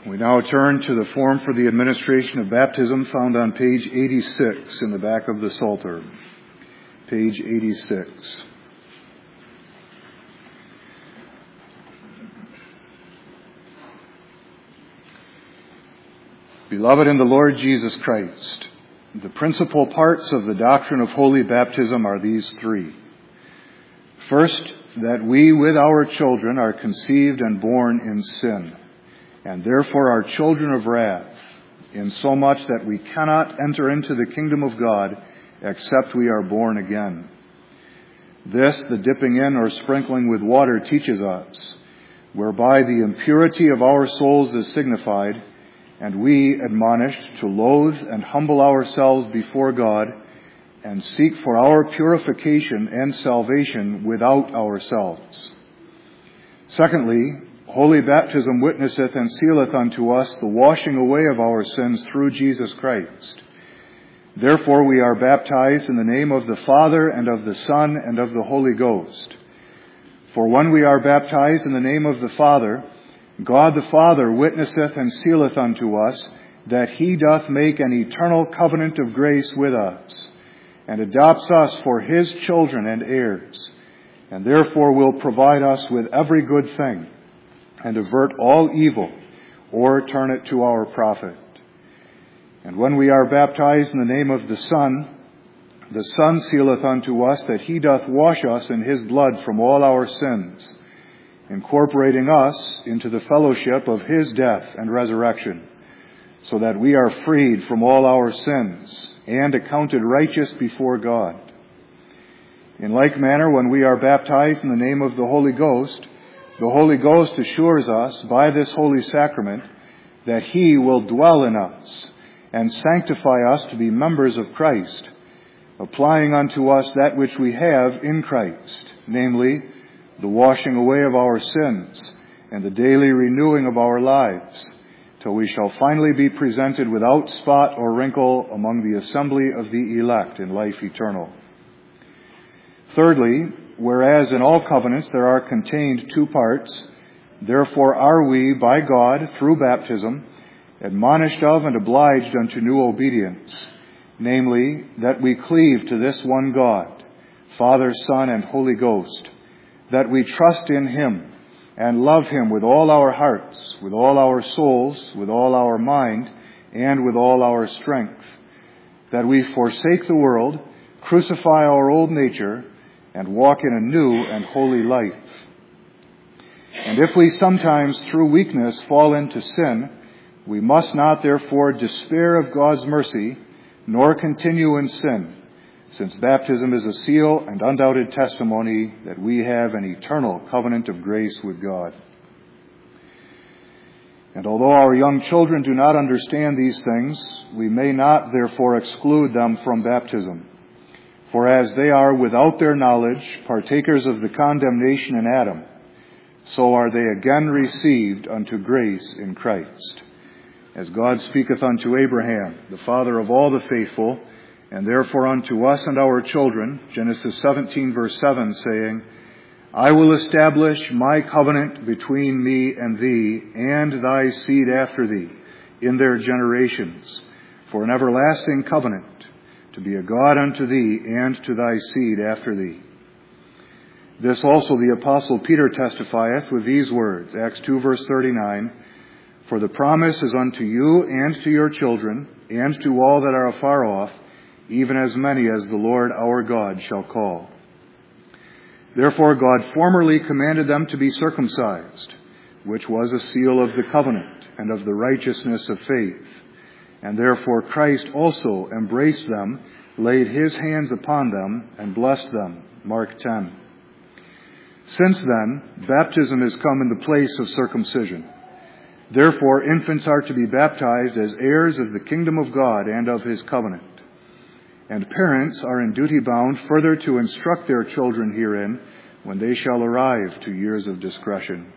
We now turn to the form for the administration of baptism found on page 86 in the back of the Psalter. Page 86. Beloved in the Lord Jesus Christ, the principal parts of the doctrine of holy baptism are these three. First, that we with our children are conceived and born in sin, and therefore are children of wrath, insomuch that we cannot enter into the kingdom of God except we are born again. This the dipping in or sprinkling with water teaches us, whereby the impurity of our souls is signified, and we admonished to loathe and humble ourselves before God and seek for our purification and salvation without ourselves. Secondly, holy baptism witnesseth and sealeth unto us the washing away of our sins through Jesus Christ. Therefore we are baptized in the name of the Father and of the Son and of the Holy Ghost. For when we are baptized in the name of the Father, God the Father witnesseth and sealeth unto us that he doth make an eternal covenant of grace with us, and adopts us for his children and heirs, and therefore will provide us with every good thing, and avert all evil, or turn it to our profit. And when we are baptized in the name of the Son sealeth unto us that he doth wash us in his blood from all our sins, incorporating us into the fellowship of his death and resurrection, so that we are freed from all our sins, and accounted righteous before God. In like manner, when we are baptized in the name of the Holy Ghost assures us by this holy sacrament that he will dwell in us and sanctify us to be members of Christ, applying unto us that which we have in Christ, namely, the washing away of our sins and the daily renewing of our lives, till we shall finally be presented without spot or wrinkle among the assembly of the elect in life eternal. Thirdly, whereas in all covenants there are contained two parts, therefore are we, by God, through baptism, admonished of and obliged unto new obedience, namely, that we cleave to this one God, Father, Son, and Holy Ghost, that we trust in him and love him with all our hearts, with all our souls, with all our mind, and with all our strength, that we forsake the world, crucify our old nature, and walk in a new and holy life. And if we sometimes through weakness fall into sin, we must not therefore despair of God's mercy, nor continue in sin, since baptism is a seal and undoubted testimony that we have an eternal covenant of grace with God. And although our young children do not understand these things, we may not therefore exclude them from baptism. For as they are without their knowledge partakers of the condemnation in Adam, so are they again received unto grace in Christ. As God speaketh unto Abraham, the father of all the faithful, and therefore unto us and our children, Genesis 17 verse 7, saying, I will establish my covenant between me and thee, and thy seed after thee, in their generations, for an everlasting covenant, to be a God unto thee, and to thy seed after thee. This also the Apostle Peter testifieth with these words, Acts 2 verse 39, For the promise is unto you and to your children, and to all that are afar off, even as many as the Lord our God shall call. Therefore God formerly commanded them to be circumcised, which was a seal of the covenant and of the righteousness of faith. And therefore Christ also embraced them, laid his hands upon them, and blessed them. Mark 10. Since then, baptism is come in the place of circumcision. Therefore infants are to be baptized as heirs of the kingdom of God and of his covenant. And parents are in duty bound further to instruct their children herein when they shall arrive to years of discretion.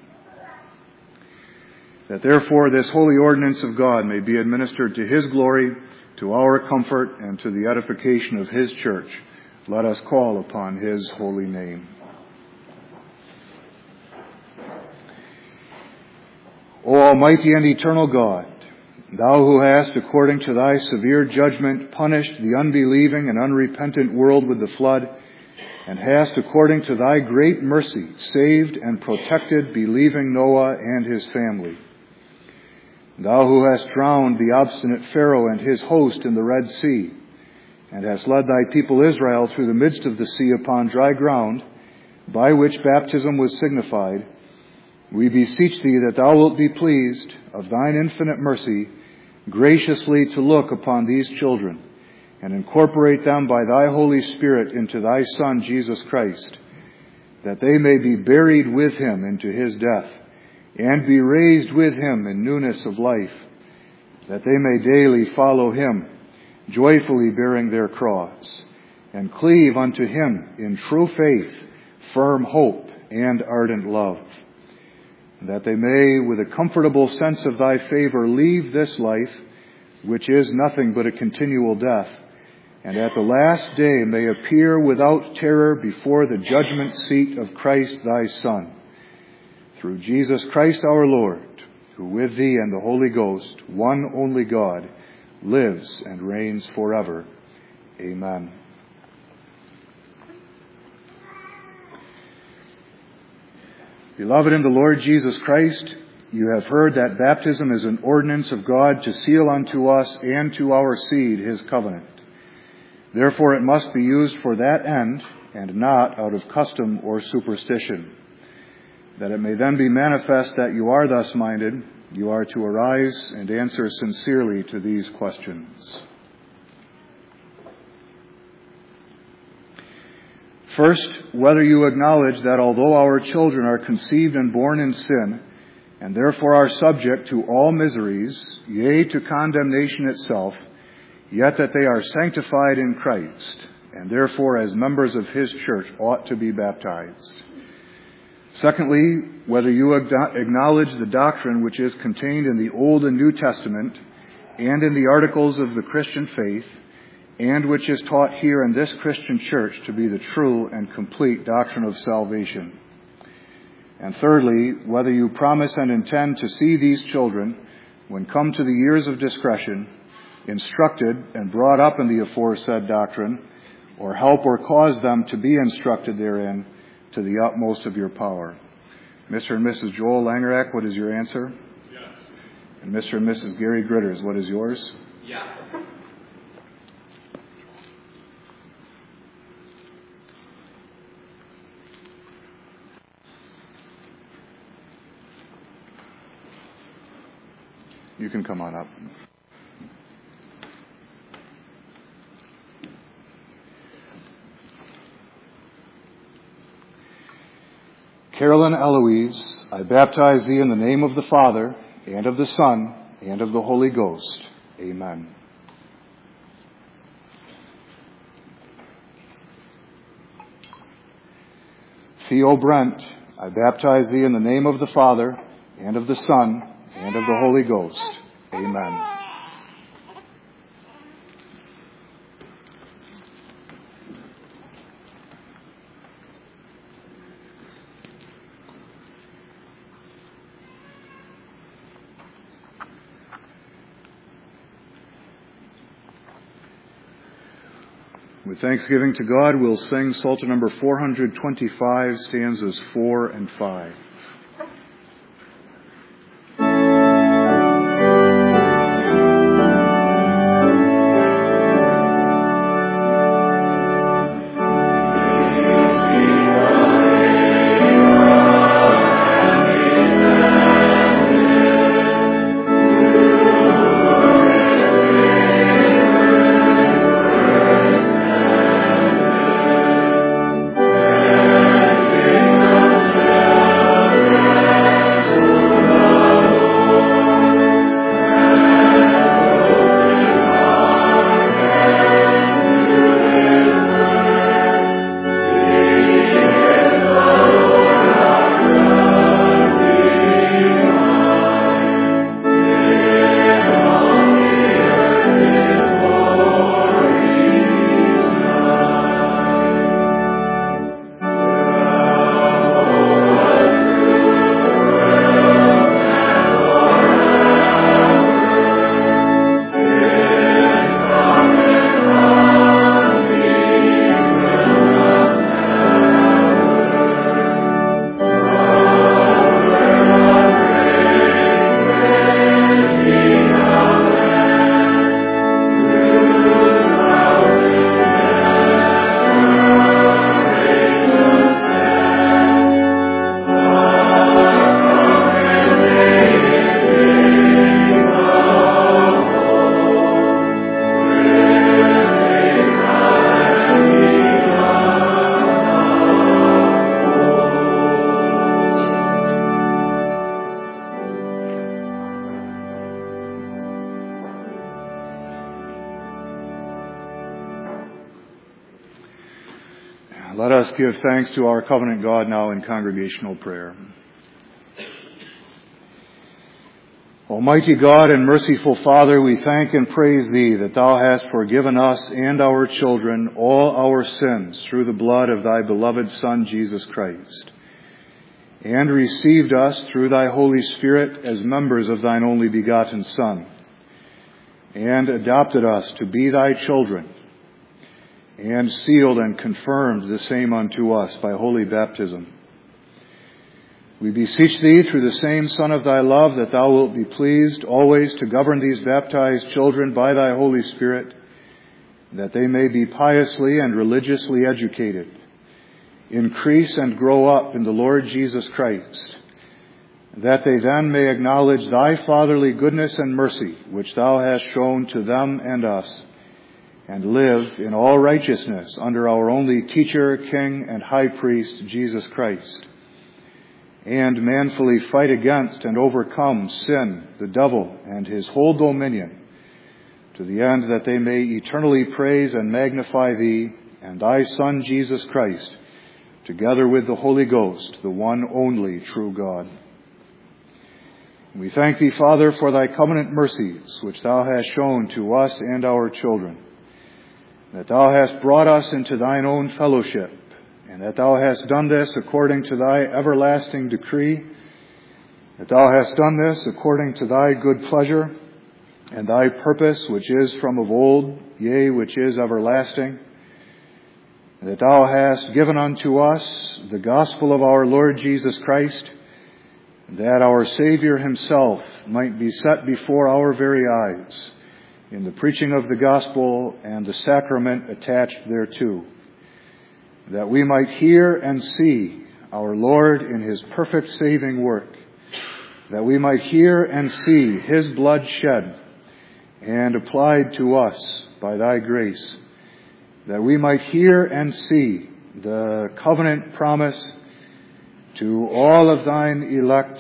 That therefore this holy ordinance of God may be administered to his glory, to our comfort, and to the edification of his church, let us call upon his holy name. O Almighty and eternal God, Thou who hast, according to Thy severe judgment, punished the unbelieving and unrepentant world with the flood, and hast, according to Thy great mercy, saved and protected believing Noah and his family. Thou who hast drowned the obstinate Pharaoh and his host in the Red Sea, and hast led Thy people Israel through the midst of the sea upon dry ground, by which baptism was signified, we beseech Thee that Thou wilt be pleased, of Thine infinite mercy, graciously to look upon these children, and incorporate them by Thy Holy Spirit into Thy Son, Jesus Christ, that they may be buried with Him into His death, and be raised with Him in newness of life, that they may daily follow Him, joyfully bearing their cross, and cleave unto Him in true faith, firm hope, and ardent love, that they may, with a comfortable sense of Thy favor, leave this life, which is nothing but a continual death, and at the last day may appear without terror before the judgment seat of Christ Thy Son. Through Jesus Christ our Lord, who with Thee and the Holy Ghost, one only God, lives and reigns forever. Amen. Beloved in the Lord Jesus Christ, you have heard that baptism is an ordinance of God to seal unto us and to our seed His covenant. Therefore it must be used for that end, and not out of custom or superstition. That it may then be manifest that you are thus minded, you are to arise and answer sincerely to these questions. First, whether you acknowledge that although our children are conceived and born in sin, and therefore are subject to all miseries, yea, to condemnation itself, yet that they are sanctified in Christ, and therefore as members of His church ought to be baptized. Secondly, whether you acknowledge the doctrine which is contained in the Old and New Testament, and in the articles of the Christian faith, and which is taught here in this Christian church to be the true and complete doctrine of salvation. And thirdly, whether you promise and intend to see these children, when come to the years of discretion, instructed and brought up in the aforesaid doctrine, or help or cause them to be instructed therein to the utmost of your power. Mr. and Mrs. Joel Langerack, what is your answer? Yes. And Mr. and Mrs. Gary Gritters, what is yours? Yeah. You can come on up. Carolyn Eloise, I baptize thee in the name of the Father, and of the Son, and of the Holy Ghost. Amen. Theo Brent, I baptize thee in the name of the Father, and of the Son, and of the Holy Ghost. Amen. With thanksgiving to God, we'll sing Psalter number 425, stanzas 4 and 5. us give thanks to our covenant God now in congregational prayer. Almighty God and merciful Father, we thank and praise Thee that Thou hast forgiven us and our children all our sins through the blood of Thy beloved Son, Jesus Christ, and received us through Thy Holy Spirit as members of Thine only begotten Son, and adopted us to be Thy children, and sealed and confirmed the same unto us by holy baptism. We beseech Thee through the same Son of Thy love that Thou wilt be pleased always to govern these baptized children by Thy Holy Spirit, that they may be piously and religiously educated, increase and grow up in the Lord Jesus Christ, that they then may acknowledge Thy fatherly goodness and mercy, which Thou hast shown to them and us, and live in all righteousness under our only Teacher, King, and High Priest, Jesus Christ, and manfully fight against and overcome sin, the devil, and his whole dominion, to the end that they may eternally praise and magnify Thee and Thy Son, Jesus Christ, together with the Holy Ghost, the one only true God. We thank Thee, Father, for Thy covenant mercies, which Thou hast shown to us and our children, that Thou hast brought us into Thine own fellowship, and that Thou hast done this according to Thy everlasting decree, that Thou hast done this according to Thy good pleasure, and Thy purpose, which is from of old, yea, which is everlasting, and that Thou hast given unto us the gospel of our Lord Jesus Christ, that our Savior Himself might be set before our very eyes in the preaching of the gospel and the sacrament attached thereto, that we might hear and see our Lord in His perfect saving work, that we might hear and see His blood shed and applied to us by Thy grace, that we might hear and see the covenant promise to all of Thine elect,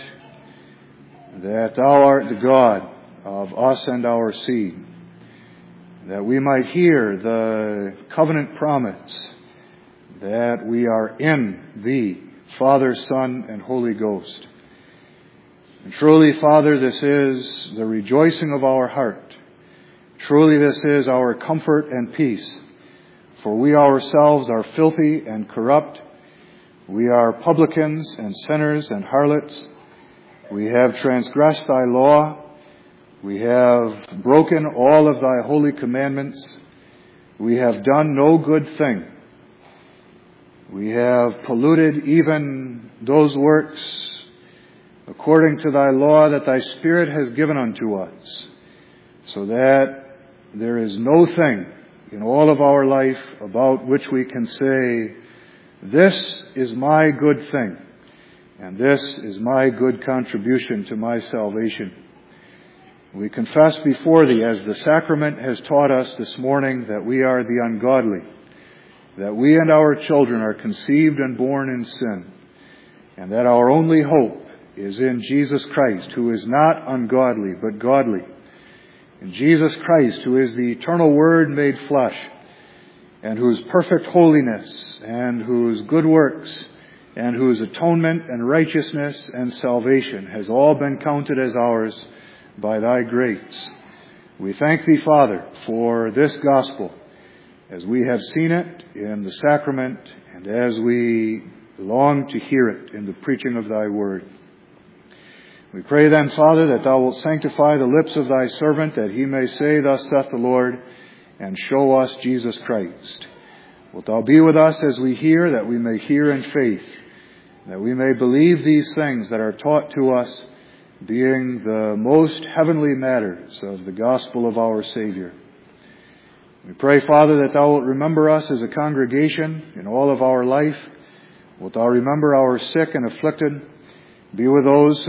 that Thou art the God of us and our seed, that we might hear the covenant promise that we are in Thee, Father, Son, and Holy Ghost. And truly, Father, this is the rejoicing of our heart. Truly, this is our comfort and peace. For we ourselves are filthy and corrupt. We are publicans and sinners and harlots. We have transgressed Thy law. We have broken all of Thy holy commandments. We have done no good thing. We have polluted even those works according to Thy law that Thy Spirit has given unto us, so that there is no thing in all of our life about which we can say, this is my good thing, and this is my good contribution to my salvation. We confess before Thee, as the sacrament has taught us this morning, that we are the ungodly, that we and our children are conceived and born in sin, and that our only hope is in Jesus Christ, who is not ungodly, but godly. In Jesus Christ, who is the eternal Word made flesh, and whose perfect holiness, and whose good works, and whose atonement and righteousness and salvation has all been counted as ours by Thy grace. We thank Thee, Father, for this gospel, as we have seen it in the sacrament, and as we long to hear it in the preaching of Thy word. We pray then, Father, that Thou wilt sanctify the lips of Thy servant, that he may say, thus saith the Lord, and show us Jesus Christ. Wilt Thou be with us as we hear, that we may hear in faith, that we may believe these things that are taught to us, being the most heavenly matters of the gospel of our Savior. We pray, Father, that Thou wilt remember us as a congregation in all of our life. Wilt Thou remember our sick and afflicted. Be with those who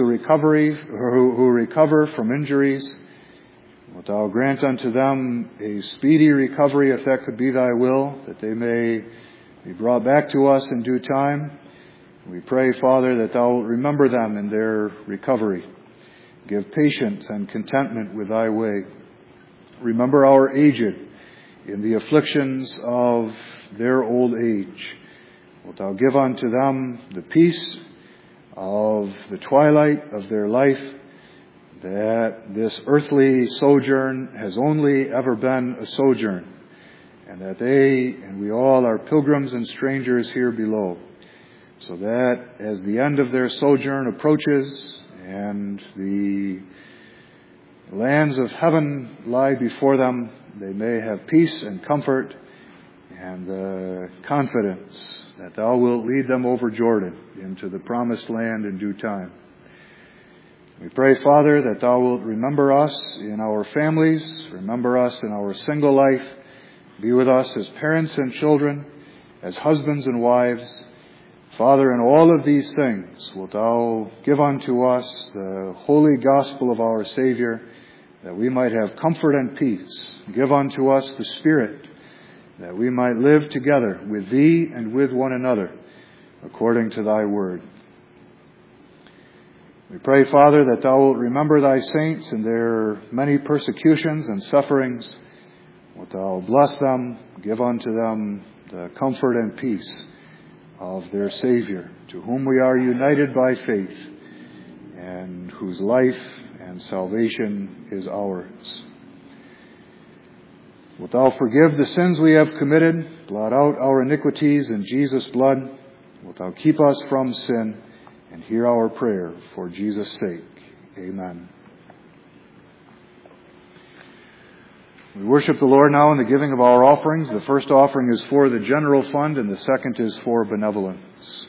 recover from injuries. Wilt Thou grant unto them a speedy recovery, if that could be Thy will, that they may be brought back to us in due time. We pray, Father, that Thou wilt remember them in their recovery. Give patience and contentment with Thy way. Remember our aged in the afflictions of their old age. Wilt thou give unto them the peace of the twilight of their life, that this earthly sojourn has only ever been a sojourn, and that they and we all are pilgrims and strangers here below, so that as the end of their sojourn approaches and the lands of heaven lie before them, they may have peace and comfort and the confidence that thou wilt lead them over Jordan into the promised land in due time. We pray, Father, that thou wilt remember us in our families, remember us in our single life, be with us as parents and children, as husbands and wives. Father, in all of these things, wilt thou give unto us the holy gospel of our Savior, that we might have comfort and peace. Give unto us the Spirit, that we might live together with thee and with one another, according to thy word. We pray, Father, that thou wilt remember thy saints in their many persecutions and sufferings. Wilt thou bless them, give unto them the comfort and peace of their Savior, to whom we are united by faith, and whose life and salvation is ours. Wilt thou forgive the sins we have committed, blot out our iniquities in Jesus' blood. Wilt thou keep us from sin, and hear our prayer for Jesus' sake. Amen. We worship the Lord now in the giving of our offerings. The first offering is for the general fund, and the second is for benevolence.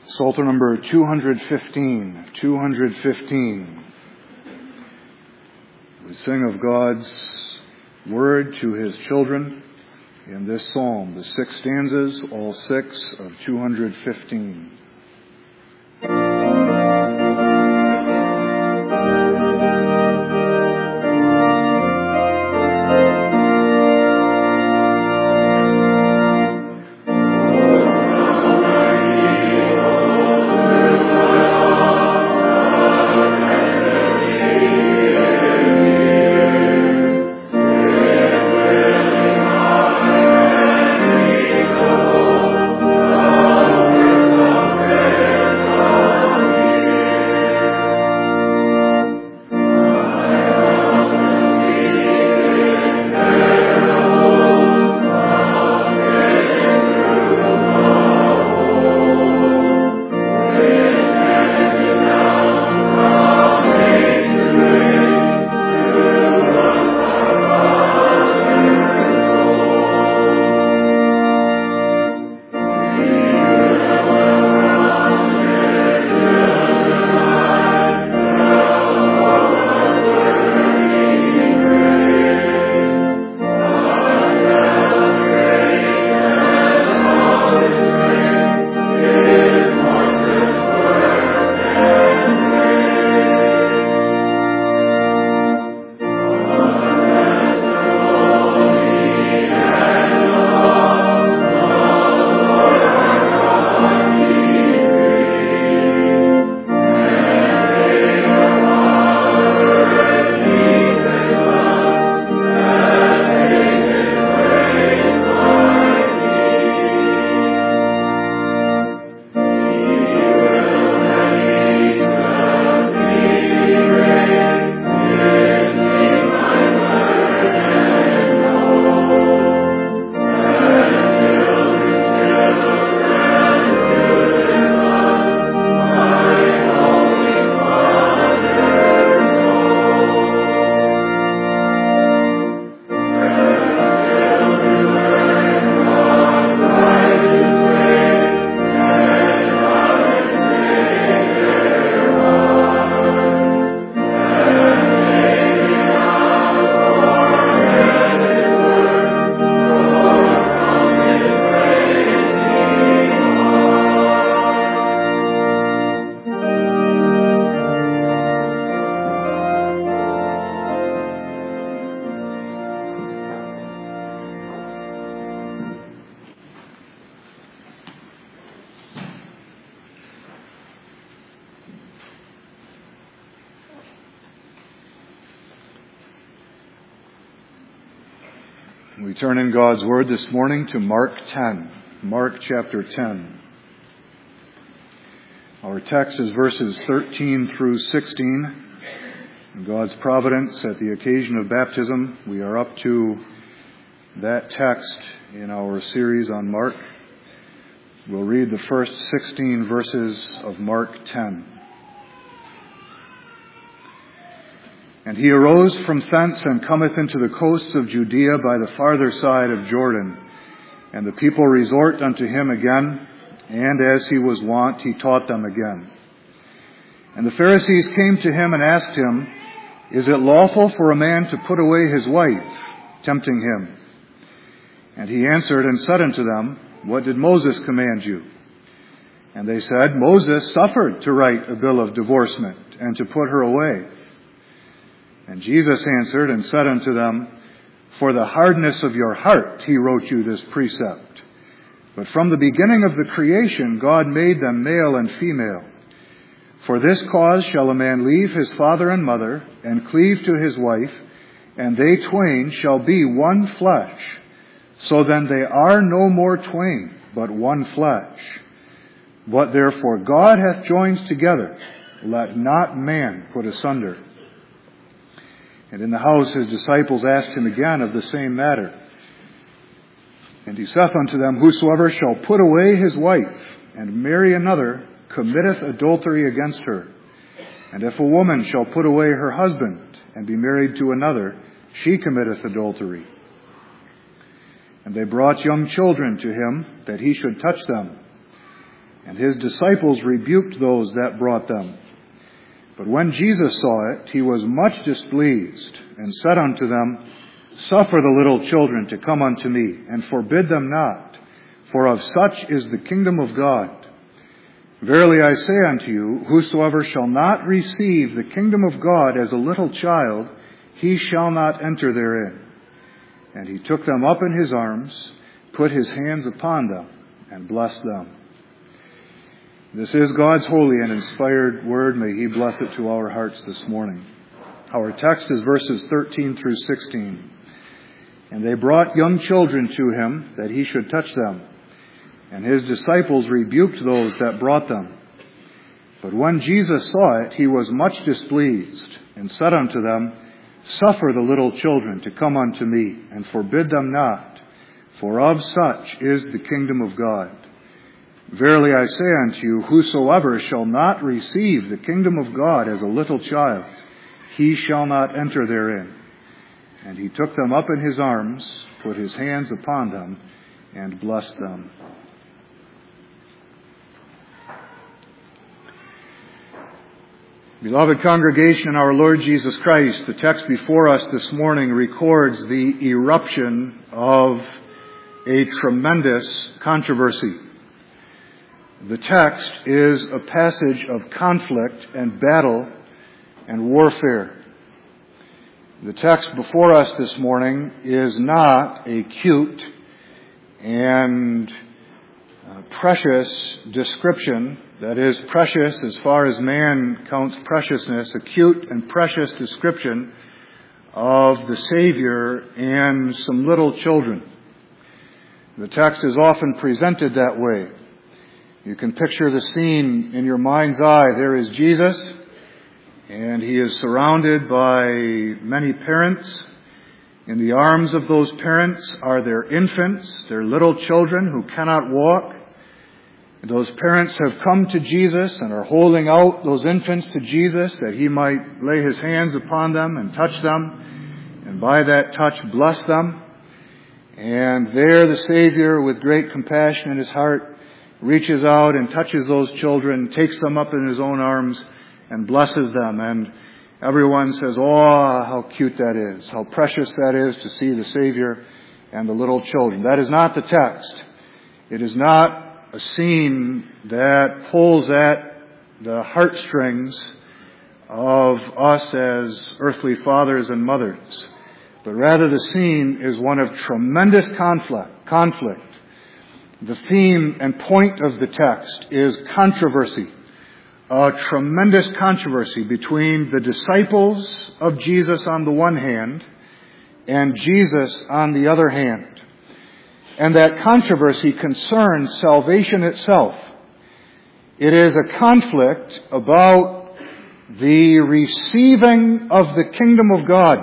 Psalter number 215. 215. We sing of God's word to His children in this psalm, the 6 stanzas, all 6 of 215. We turn in God's Word this morning to Mark 10. Mark chapter 10. Our text is verses 13 through 16. In God's providence, at the occasion of baptism, we are up to that text in our series on Mark. We'll read the first 16 verses of Mark 10. And he arose from thence and cometh into the coasts of Judea by the farther side of Jordan. And the people resort unto him again, and as he was wont, he taught them again. And the Pharisees came to him and asked him, Is it lawful for a man to put away his wife? Tempting him. And he answered and said unto them, What did Moses command you? And they said, Moses suffered to write a bill of divorcement, and to put her away. And Jesus answered and said unto them, For the hardness of your heart he wrote you this precept. But from the beginning of the creation God made them male and female. For this cause shall a man leave his father and mother, and cleave to his wife, and they twain shall be one flesh. So then they are no more twain, but one flesh. What therefore God hath joined together, let not man put asunder. And in the house his disciples asked him again of the same matter. And he saith unto them, Whosoever shall put away his wife, and marry another, committeth adultery against her. And if a woman shall put away her husband, and be married to another, she committeth adultery. And they brought young children to him, that he should touch them. And his disciples rebuked those that brought them. But when Jesus saw it, he was much displeased, and said unto them, Suffer the little children to come unto me, and forbid them not, for of such is the kingdom of God. Verily I say unto you, whosoever shall not receive the kingdom of God as a little child, he shall not enter therein. And he took them up in his arms, put his hands upon them, and blessed them. This is God's holy and inspired word. May he bless it to our hearts this morning. Our text is verses 13 through 16. And they brought young children to him, that he should touch them. And his disciples rebuked those that brought them. But when Jesus saw it, he was much displeased, and said unto them, Suffer the little children to come unto me, and forbid them not, for of such is the kingdom of God. Verily I say unto you, whosoever shall not receive the kingdom of God as a little child, he shall not enter therein. And he took them up in his arms, put his hands upon them, and blessed them. Beloved congregation in our Lord Jesus Christ, the text before us this morning records the eruption of a tremendous controversy. The text is a passage of conflict and battle and warfare. The text before us this morning is not a cute and precious description, that is, precious as far as man counts preciousness, a cute and precious description of the Savior and some little children. The text is often presented that way. You can picture the scene in your mind's eye. There is Jesus, and he is surrounded by many parents. In the arms of those parents are their infants, their little children who cannot walk. Those parents have come to Jesus and are holding out those infants to Jesus that he might lay his hands upon them and touch them, and by that touch bless them. And there the Savior, with great compassion in his heart, reaches out and touches those children, takes them up in his own arms, and blesses them. And everyone says, "Oh, how cute that is, how precious that is to see the Savior and the little children." That is not the text. It is not a scene that pulls at the heartstrings of us as earthly fathers and mothers, but rather the scene is one of tremendous conflict. The theme and point of the text is controversy, a tremendous controversy between the disciples of Jesus on the one hand and Jesus on the other hand. And that controversy concerns salvation itself. It is a conflict about the receiving of the kingdom of God.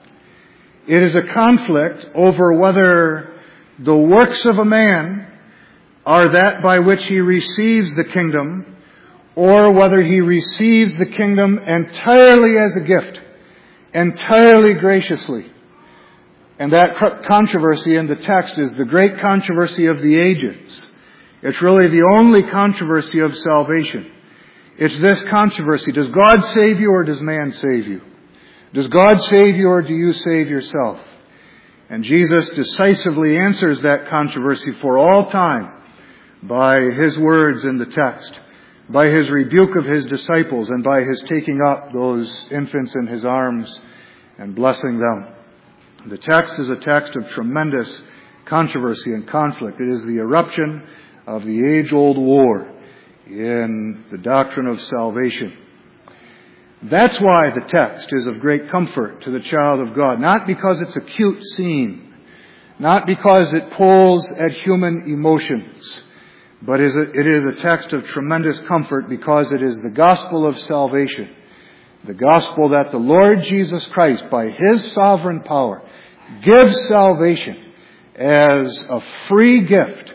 It is a conflict over whether the works of a man are that by which he receives the kingdom, or whether he receives the kingdom entirely as a gift, entirely graciously. And that controversy in the text is the great controversy of the ages. It's really the only controversy of salvation. It's this controversy: does God save you or does man save you? Does God save you or do you save yourself? And Jesus decisively answers that controversy for all time by his words in the text, by his rebuke of his disciples, and by his taking up those infants in his arms and blessing them. The text is a text of tremendous controversy and conflict. It is the eruption of the age-old war in the doctrine of salvation. That's why the text is of great comfort to the child of God. Not because it's a cute scene, not because it pulls at human emotions, but it is a text of tremendous comfort because it is the gospel of salvation. The gospel that the Lord Jesus Christ, by his sovereign power, gives salvation as a free gift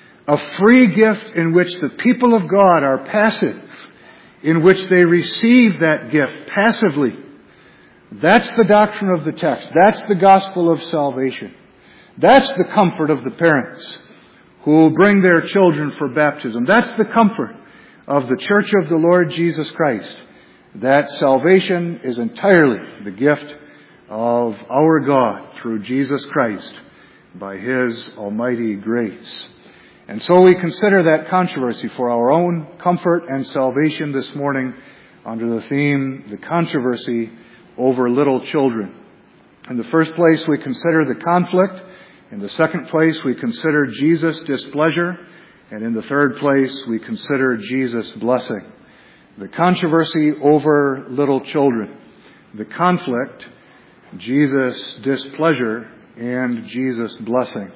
in which the people of God are passive, in which they receive that gift passively. That's the doctrine of the text. That's the gospel of salvation. That's the comfort of the parents who bring their children for baptism. That's the comfort of the Church of the Lord Jesus Christ, that salvation is entirely the gift of our God through Jesus Christ by His almighty grace. And so we consider that controversy for our own comfort and salvation this morning under the theme, the controversy over little children. In the first place, we consider the conflict. In the second place, we consider Jesus' displeasure. And in the third place, we consider Jesus' blessing. The controversy over little children. The conflict, Jesus' displeasure, and Jesus' blessing.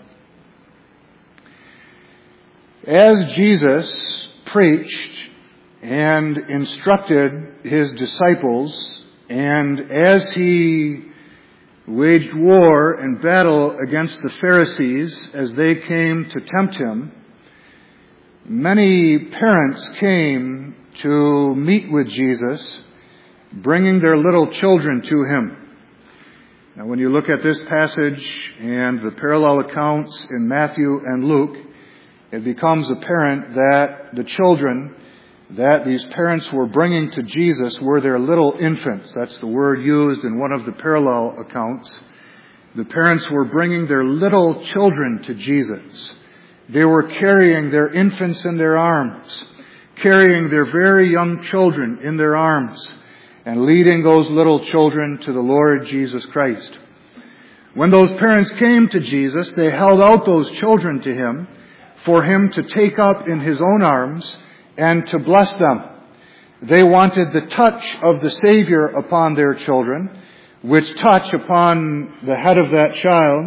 As Jesus preached and instructed His disciples, and as He waged war and battle against the Pharisees as they came to tempt Him, many parents came to meet with Jesus, bringing their little children to Him. Now, when you look at this passage and the parallel accounts in Matthew and Luke, it becomes apparent that the children that these parents were bringing to Jesus were their little infants. That's the word used in one of the parallel accounts. The parents were bringing their little children to Jesus. They were carrying their infants in their arms, carrying their very young children in their arms, and leading those little children to the Lord Jesus Christ. When those parents came to Jesus, they held out those children to Him for Him to take up in His own arms and to bless them. They wanted the touch of the Savior upon their children, which touch upon the head of that child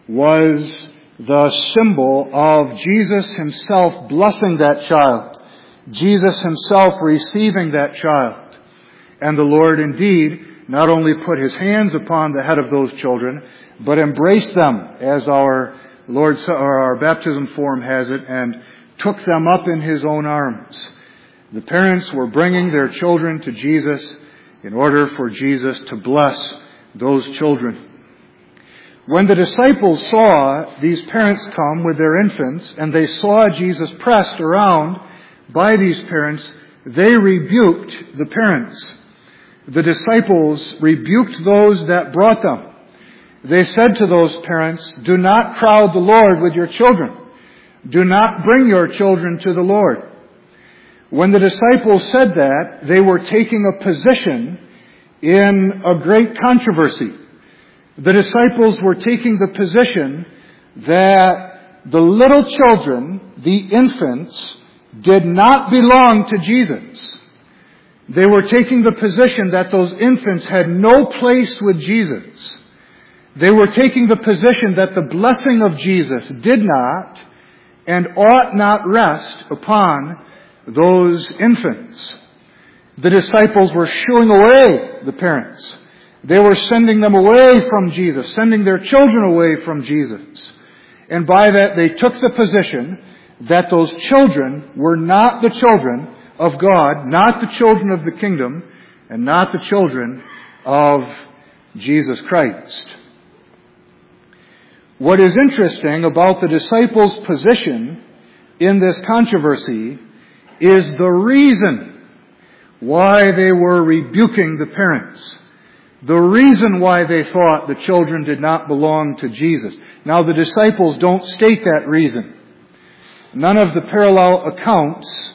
was the symbol of Jesus Himself blessing that child, Jesus Himself receiving that child. And the Lord indeed not only put His hands upon the head of those children, but embraced them, as our baptism form has it, and took them up in His own arms. The parents were bringing their children to Jesus in order for Jesus to bless those children. When the disciples saw these parents come with their infants, and they saw Jesus pressed around by these parents, they rebuked the parents. The disciples rebuked those that brought them. They said to those parents, "Do not crowd the Lord with your children. Do not bring your children to the Lord." When the disciples said that, they were taking a position in a great controversy. The disciples were taking the position that the little children, the infants, did not belong to Jesus. They were taking the position that those infants had no place with Jesus. They were taking the position that the blessing of Jesus did not and ought not rest upon those infants. The disciples were shooing away the parents. They were sending them away from Jesus, sending their children away from Jesus. And by that they took the position that those children were not the children of God, not the children of the kingdom, and not the children of Jesus Christ. What is interesting about the disciples' position in this controversy is the reason why they were rebuking the parents. The reason why they thought the children did not belong to Jesus. Now, the disciples don't state that reason. In none of the parallel accounts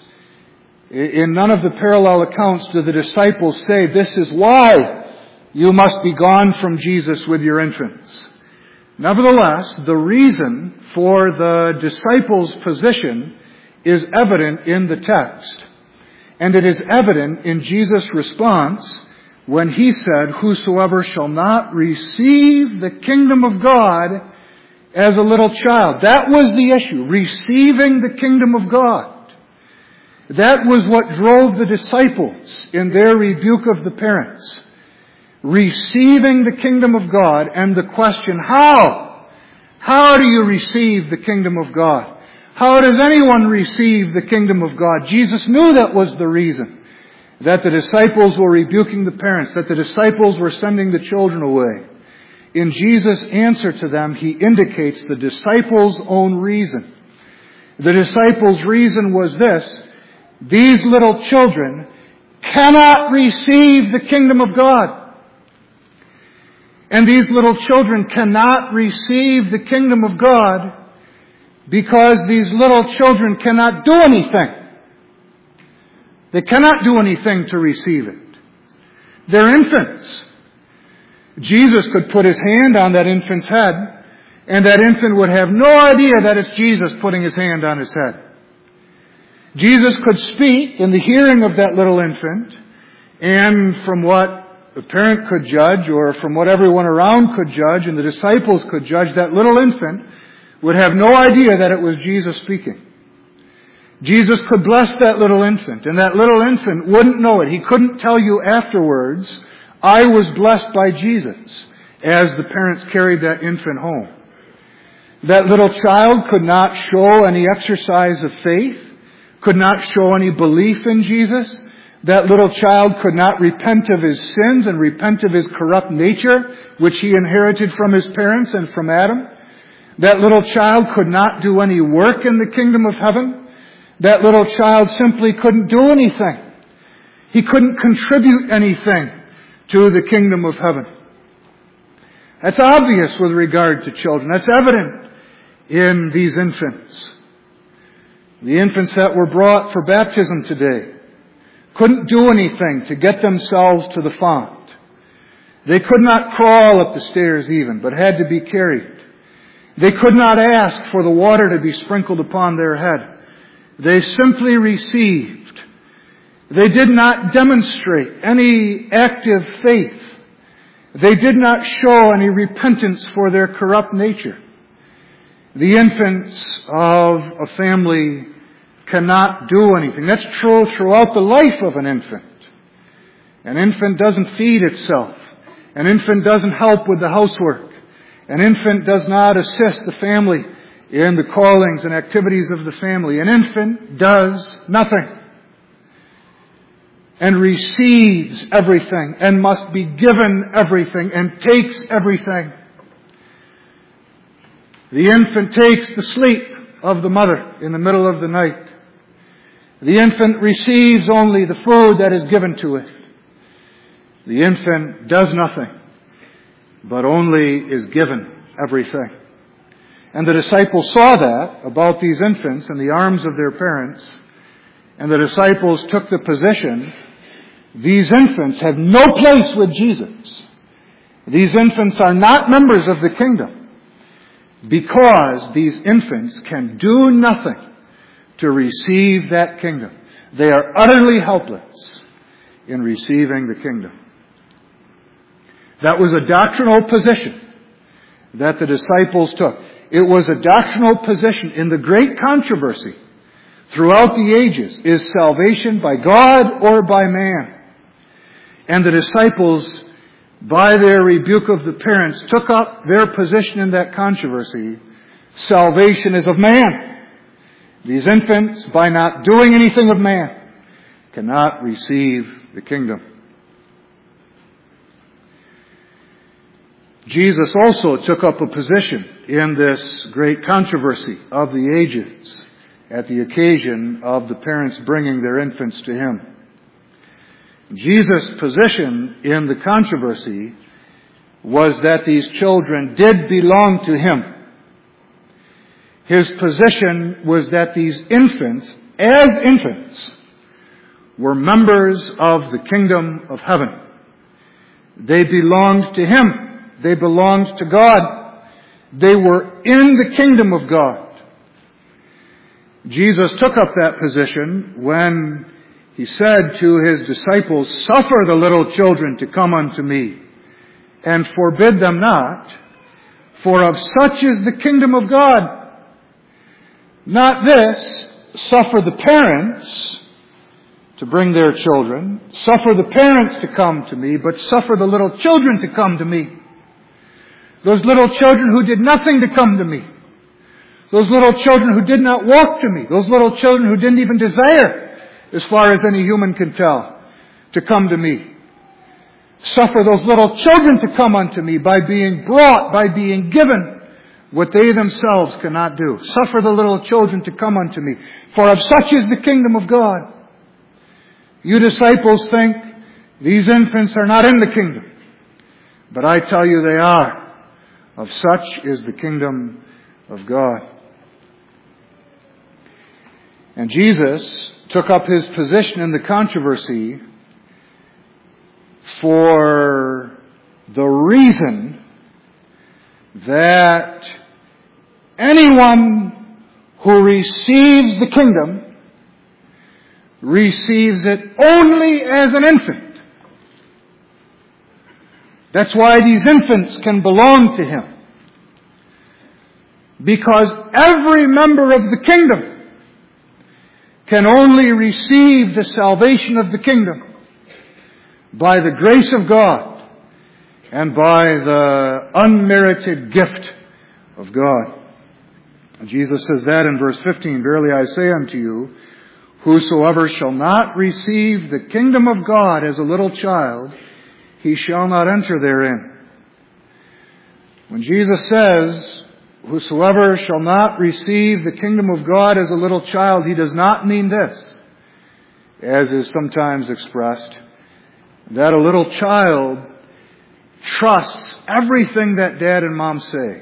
do the disciples say, "This is why you must be gone from Jesus with your infants." Nevertheless, the reason for the disciples' position is evident in the text. And it is evident in Jesus' response when He said, "Whosoever shall not receive the kingdom of God as a little child." That was the issue, receiving the kingdom of God. That was what drove the disciples in their rebuke of the parents. Receiving the kingdom of God, and the question, how? How do you receive the kingdom of God? How does anyone receive the kingdom of God? Jesus knew that was the reason that the disciples were rebuking the parents, that the disciples were sending the children away. In Jesus' answer to them, He indicates the disciples' own reason. The disciples' reason was this: these little children cannot receive the kingdom of God. And these little children cannot receive the kingdom of God because these little children cannot do anything. They cannot do anything to receive it. They're infants. Jesus could put his hand on that infant's head, and that infant would have no idea that it's Jesus putting his hand on his head. Jesus could speak in the hearing of that little infant, and from what the parent could judge, or from what everyone around could judge, and the disciples could judge, that little infant would have no idea that it was Jesus speaking. Jesus could bless that little infant, and that little infant wouldn't know it. He couldn't tell you afterwards, I was blessed by Jesus, as the parents carried that infant home. That little child could not show any exercise of faith, could not show any belief in Jesus. That little child could not repent of his sins and repent of his corrupt nature, which he inherited from his parents and from Adam. That little child could not do any work in the kingdom of heaven. That little child simply couldn't do anything. He couldn't contribute anything to the kingdom of heaven. That's obvious with regard to children. That's evident in these infants. The infants that were brought for baptism today couldn't do anything to get themselves to the font. They could not crawl up the stairs even, but had to be carried. They could not ask for the water to be sprinkled upon their head. They simply received. They did not demonstrate any active faith. They did not show any repentance for their corrupt nature. The infants of a family cannot do anything. That's true throughout the life of an infant. An infant doesn't feed itself. An infant doesn't help with the housework. An infant does not assist the family in the callings and activities of the family. An infant does nothing and receives everything and must be given everything and takes everything. The infant takes the sleep of the mother in the middle of the night. The infant receives only the food that is given to it. The infant does nothing, but only is given everything. And the disciples saw that about these infants in the arms of their parents, and the disciples took the position, these infants have no place with Jesus. These infants are not members of the kingdom, because these infants can do nothing to receive that kingdom. They are utterly helpless in receiving the kingdom. That was a doctrinal position that the disciples took. It was a doctrinal position in the great controversy throughout the ages. Is salvation by God or by man? And the disciples, by their rebuke of the parents, took up their position in that controversy. Salvation is of man. These infants, by not doing anything of man, cannot receive the kingdom. Jesus also took up a position in this great controversy of the ages at the occasion of the parents bringing their infants to him. Jesus' position in the controversy was that these children did belong to him. His position was that these infants, as infants, were members of the kingdom of heaven. They belonged to him. They belonged to God. They were in the kingdom of God. Jesus took up that position when he said to his disciples, "Suffer the little children to come unto me, and forbid them not, for of such is the kingdom of God." Not this, suffer the parents to bring their children, suffer the parents to come to me, but suffer the little children to come to me. Those little children who did nothing to come to me. Those little children who did not walk to me. Those little children who didn't even desire, as far as any human can tell, to come to me. Suffer those little children to come unto me by being brought, by being given what they themselves cannot do. Suffer the little children to come unto me, for of such is the kingdom of God. You disciples think these infants are not in the kingdom, but I tell you they are. Of such is the kingdom of God. And Jesus took up his position in the controversy for the reason that anyone who receives the kingdom receives it only as an infant. That's why these infants can belong to him. Because every member of the kingdom can only receive the salvation of the kingdom by the grace of God and by the unmerited gift of God. And Jesus says that in verse 15, Verily I say unto you, whosoever shall not receive the kingdom of God as a little child, he shall not enter therein. When Jesus says, whosoever shall not receive the kingdom of God as a little child, he does not mean this, as is sometimes expressed, that a little child trusts everything that dad and mom say.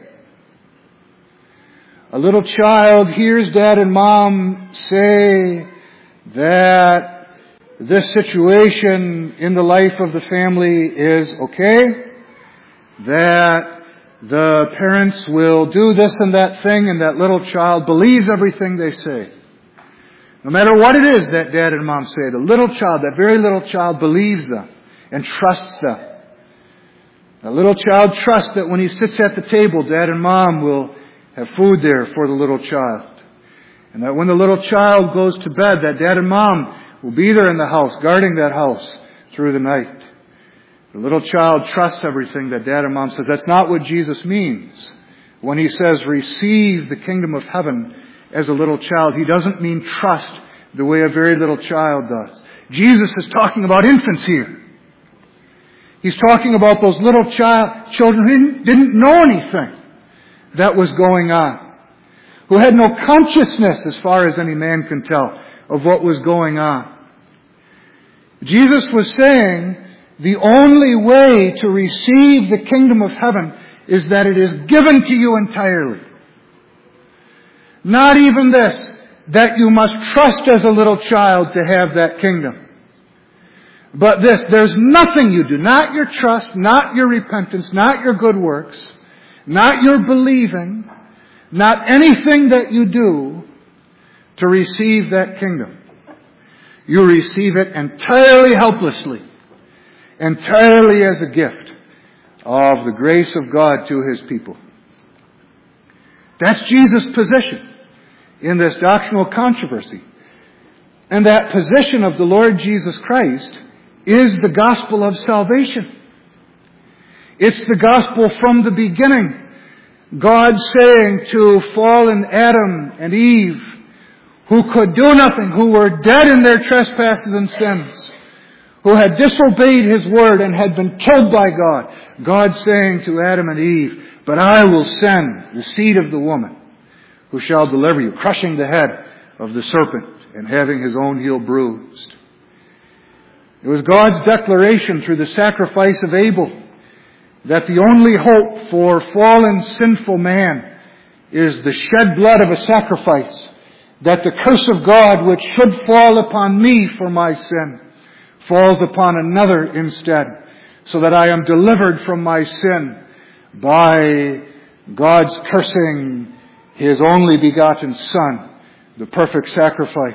A little child hears dad and mom say that this situation in the life of the family is okay, that the parents will do this and that thing, and that little child believes everything they say. No matter what it is that dad and mom say, the little child, that very little child, believes them and trusts them. The little child trusts that when he sits at the table, dad and mom will have food there for the little child. And that when the little child goes to bed, that dad and mom will be there in the house, guarding that house through the night. The little child trusts everything that dad and mom says. That's not what Jesus means when he says, receive the kingdom of heaven as a little child. He doesn't mean trust the way a very little child does. Jesus is talking about infants here. He's talking about those little children who didn't know anything that was going on, who had no consciousness, as far as any man can tell, of what was going on. Jesus was saying the only way to receive the kingdom of heaven is that it is given to you entirely. Not even this, that you must trust as a little child to have that kingdom. But this, there's nothing you do, not your trust, not your repentance, not your good works, not your believing, not anything that you do to receive that kingdom. You receive it entirely helplessly, entirely as a gift of the grace of God to His people. That's Jesus' position in this doctrinal controversy. And that position of the Lord Jesus Christ is the gospel of salvation. It's the gospel from the beginning. God saying to fallen Adam and Eve, who could do nothing, who were dead in their trespasses and sins, who had disobeyed His word and had been killed by God, God saying to Adam and Eve, but I will send the seed of the woman who shall deliver you, crushing the head of the serpent and having his own heel bruised. It was God's declaration through the sacrifice of Abel that the only hope for fallen, sinful man is the shed blood of a sacrifice, that the curse of God which should fall upon me for my sin falls upon another instead, so that I am delivered from my sin by God's cursing His only begotten Son, the perfect sacrifice.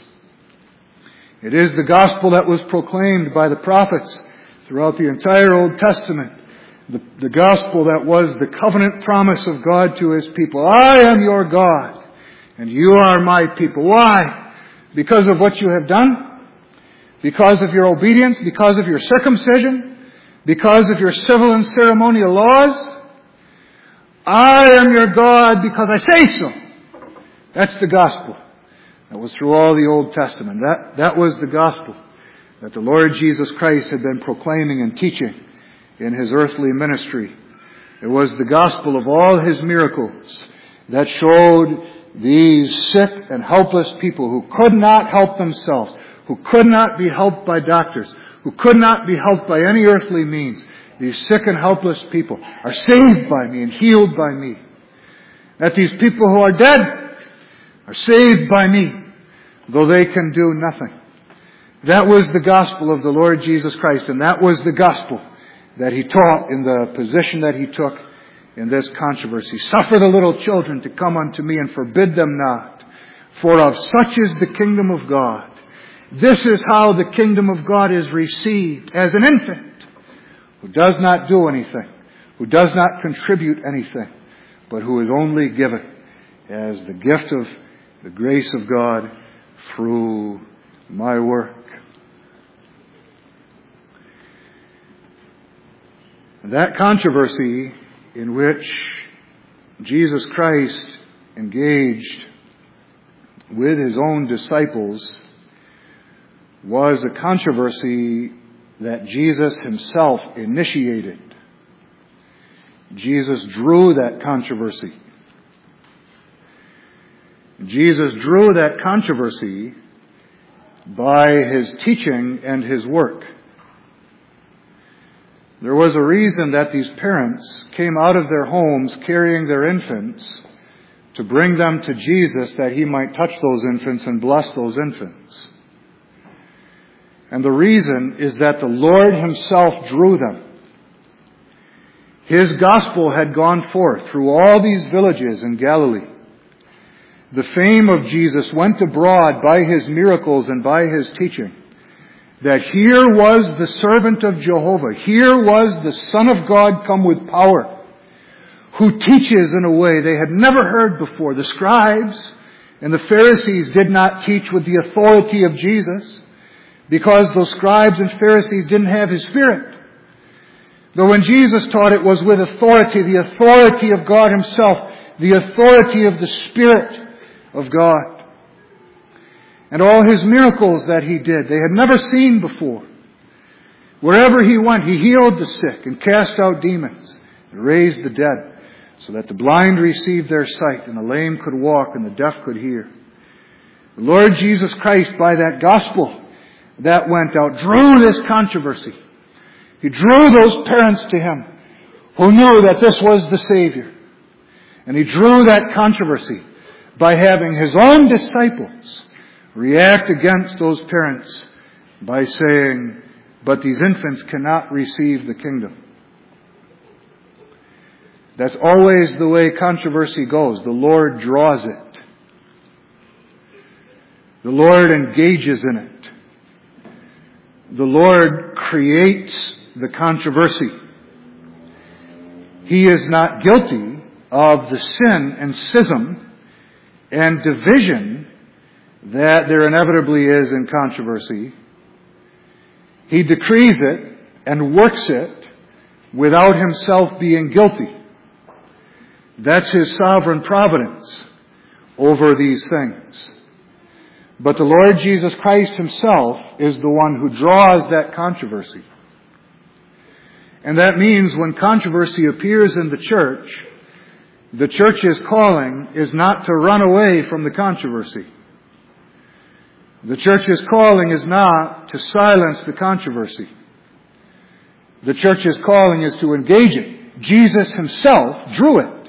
It is the gospel that was proclaimed by the prophets throughout the entire Old Testament. The gospel that was the covenant promise of God to His people. I am your God, and you are my people. Why? Because of what you have done? Because of your obedience? Because of your circumcision? Because of your civil and ceremonial laws? I am your God because I say so. That's the gospel. That was through all the Old Testament. That was the gospel that the Lord Jesus Christ had been proclaiming and teaching in His earthly ministry. It was the gospel of all His miracles that showed these sick and helpless people who could not help themselves, who could not be helped by doctors, who could not be helped by any earthly means. These sick and helpless people are saved by me and healed by me. That these people who are dead are saved by me, though they can do nothing. That was the gospel of the Lord Jesus Christ, and that was the gospel that He taught in the position that He took in this controversy. Suffer the little children to come unto me and forbid them not, for of such is the kingdom of God. This is how the kingdom of God is received, as an infant who does not do anything, who does not contribute anything, but who is only given as the gift of the grace of God through my work. That controversy in which Jesus Christ engaged with His own disciples was a controversy that Jesus Himself initiated. Jesus drew that controversy. Jesus drew that controversy by His teaching and His work. There was a reason that these parents came out of their homes carrying their infants to bring them to Jesus that He might touch those infants and bless those infants. And the reason is that the Lord Himself drew them. His gospel had gone forth through all these villages in Galilee. The fame of Jesus went abroad by His miracles and by His teaching. That here was the servant of Jehovah. Here was the Son of God come with power, who teaches in a way they had never heard before. The scribes and the Pharisees did not teach with the authority of Jesus, because those scribes and Pharisees didn't have His Spirit. But when Jesus taught, it was with authority, the authority of God Himself, the authority of the Spirit of God. And all His miracles that He did, they had never seen before. Wherever He went, He healed the sick and cast out demons and raised the dead, so that the blind received their sight and the lame could walk and the deaf could hear. The Lord Jesus Christ, by that gospel that went out, drew this controversy. He drew those parents to Him who knew that this was the Savior. And He drew that controversy by having His own disciples react against those parents by saying, but these infants cannot receive the kingdom. That's always the way controversy goes. The Lord draws it. The Lord engages in it. The Lord creates the controversy. He is not guilty of the sin and schism and division that there inevitably is in controversy. He decrees it and works it without Himself being guilty. That's His sovereign providence over these things. But the Lord Jesus Christ Himself is the one who draws that controversy. And that means when controversy appears in the church's calling is not to run away from the controversy. The church's calling is not to silence the controversy. The church's calling is to engage it. Jesus Himself drew it.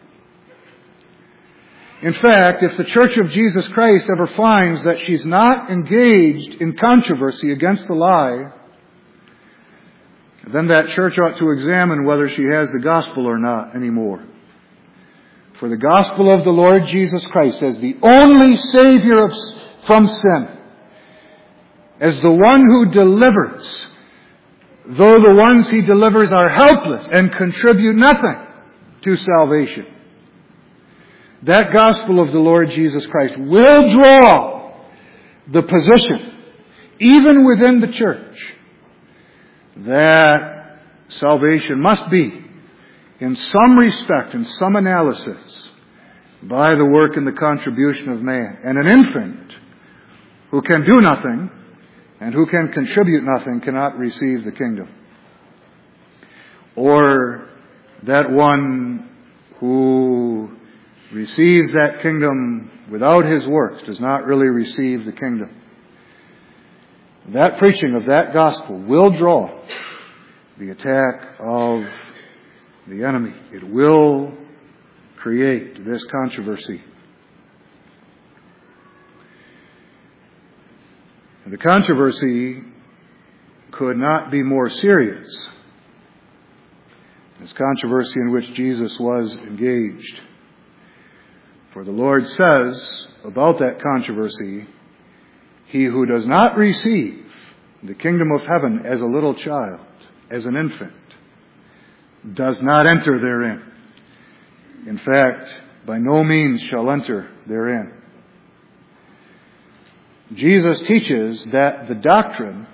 In fact, if the Church of Jesus Christ ever finds that she's not engaged in controversy against the lie, then that church ought to examine whether she has the gospel or not anymore. For the gospel of the Lord Jesus Christ as the only Savior from sin, as the one who delivers, though the ones He delivers are helpless and contribute nothing to salvation. That gospel of the Lord Jesus Christ will draw the position, even within the church, that salvation must be, in some respect, in some analysis, by the work and the contribution of man. And an infant who can do nothing and who can contribute nothing cannot receive the kingdom. Or that one who receives that kingdom without his works does not really receive the kingdom. That preaching of that gospel will draw the attack of the enemy. It will create this controversy. And the controversy could not be more serious. This controversy in which Jesus was engaged. For the Lord says about that controversy, he who does not receive the kingdom of heaven as a little child, as an infant, does not enter therein. In fact, by no means shall enter therein. Jesus teaches that the doctrine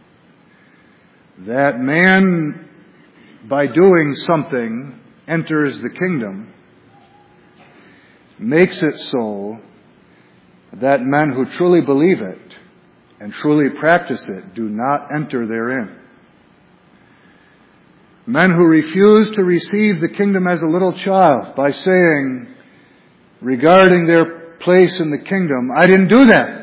that man, by doing something, enters the kingdom, makes it so that men who truly believe it and truly practice it do not enter therein. Men who refuse to receive the kingdom as a little child by saying, regarding their place in the kingdom, I didn't do that.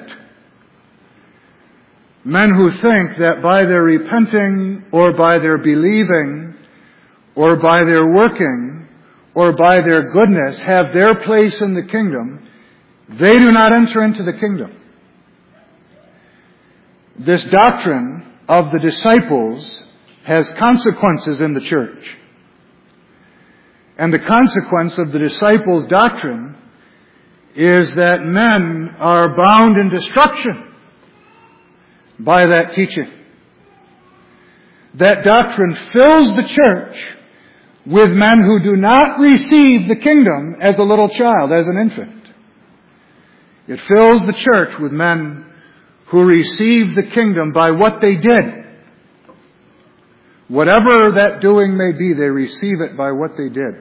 Men who think that by their repenting or by their believing or by their working or by their goodness have their place in the kingdom, they do not enter into the kingdom. This doctrine of the disciples has consequences in the church. And the consequence of the disciples' doctrine is that men are bound in destruction by that teaching. That doctrine fills the church with men who do not receive the kingdom as a little child, as an infant. It fills the church with men who receive the kingdom by what they did. Whatever that doing may be, they receive it by what they did.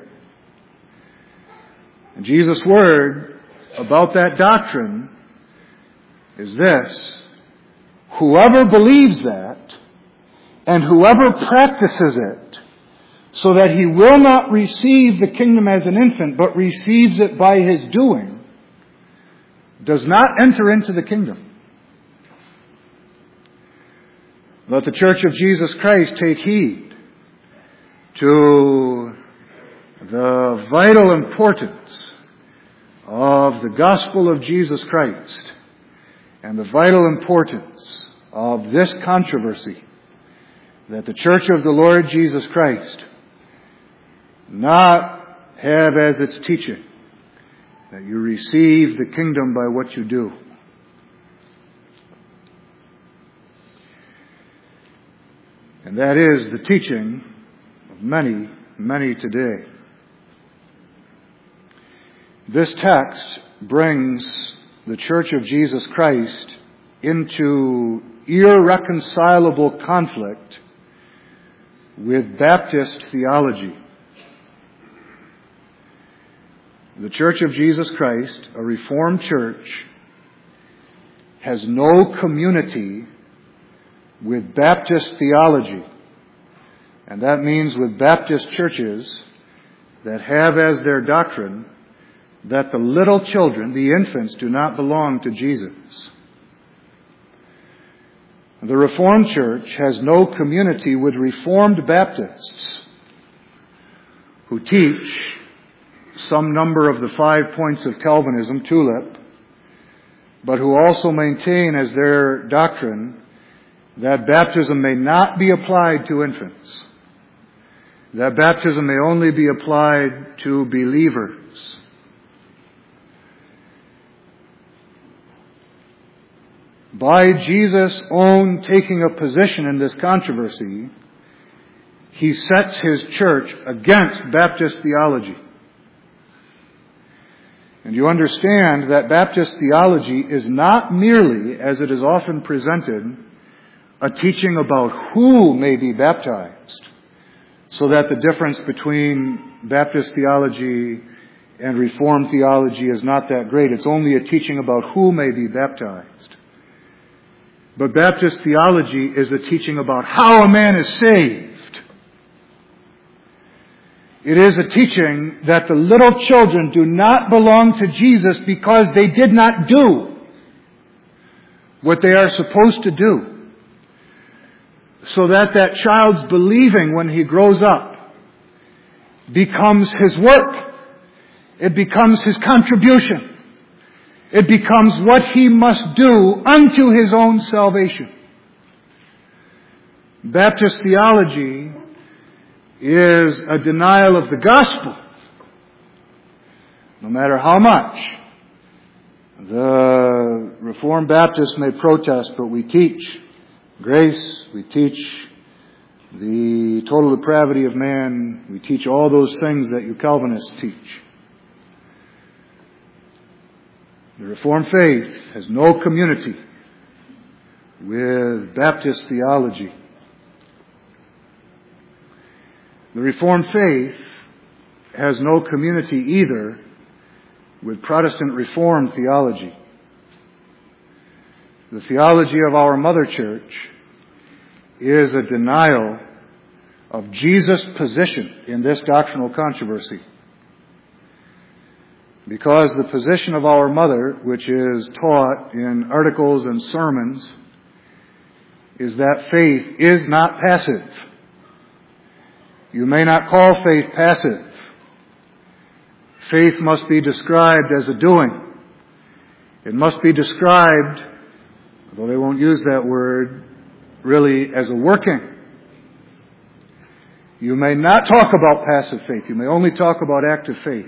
And Jesus' word about that doctrine is this: whoever believes that and whoever practices it so that he will not receive the kingdom as an infant but receives it by his doing does not enter into the kingdom. Let the Church of Jesus Christ take heed to the vital importance of the gospel of Jesus Christ and the vital importance of this controversy, that the Church of the Lord Jesus Christ not have as its teaching that you receive the kingdom by what you do. And that is the teaching of many, many today. This text brings the Church of Jesus Christ into irreconcilable conflict with Baptist theology. The Church of Jesus Christ, a Reformed church, has no community with Baptist theology. And that means with Baptist churches that have as their doctrine that the little children, the infants, do not belong to Jesus. The Reformed Church has no community with Reformed Baptists who teach some number of the 5 points of Calvinism, TULIP, but who also maintain as their doctrine that baptism may not be applied to infants, that baptism may only be applied to believers. By Jesus' own taking a position in this controversy, he sets his church against Baptist theology. And you understand that Baptist theology is not merely, as it is often presented, a teaching about who may be baptized, so that the difference between Baptist theology and Reformed theology is not that great. It's only a teaching about who may be baptized. But Baptist theology is a teaching about how a man is saved. It is a teaching that the little children do not belong to Jesus because they did not do what they are supposed to do. So that child's believing when he grows up becomes his work. It becomes his contribution. It becomes what he must do unto his own salvation. Baptist theology is a denial of the gospel. No matter how much the Reformed Baptists may protest, but we teach grace, we teach the total depravity of man, we teach all those things that you Calvinists teach. The Reformed faith has no community with Baptist theology. The Reformed faith has no community either with Protestant Reformed theology. The theology of our Mother Church is a denial of Jesus' position in this doctrinal controversy. Because the position of our Mother, which is taught in articles and sermons, is that faith is not passive. You may not call faith passive. Faith must be described as a doing. It must be described, although they won't use that word, really as a working. You may not talk about passive faith. You may only talk about active faith.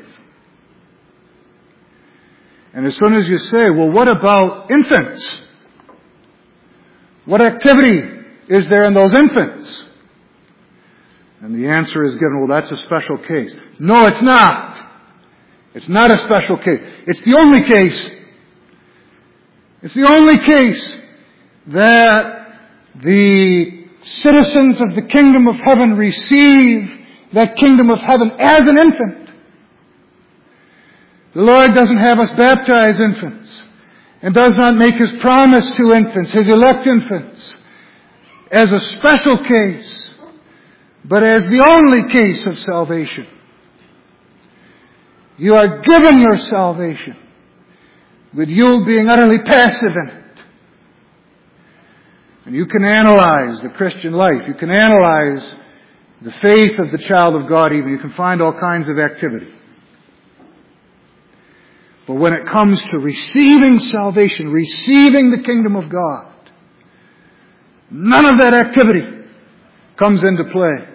And as soon as you say, well, what about infants? What activity is there in those infants? And the answer is given, well, that's a special case. No, it's not. It's not a special case. It's the only case. It's the only case that the citizens of the kingdom of heaven receive that kingdom of heaven as an infant. The Lord doesn't have us baptize infants and does not make His promise to infants, His elect infants, as a special case, but as the only case of salvation. You are given your salvation with you being utterly passive in it. And you can analyze the Christian life. You can analyze the faith of the child of God even. You can find all kinds of activity. But when it comes to receiving salvation, receiving the kingdom of God, none of that activity comes into play.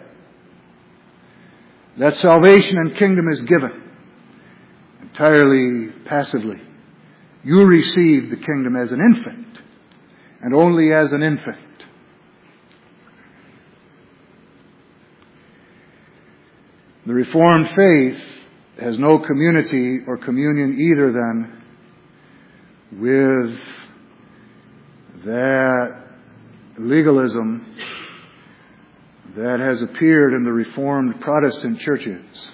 That salvation and kingdom is given entirely passively. You receive the kingdom as an infant, and only as an infant. The Reformed faith has no community or communion either then with that legalism that has appeared in the Reformed Protestant churches.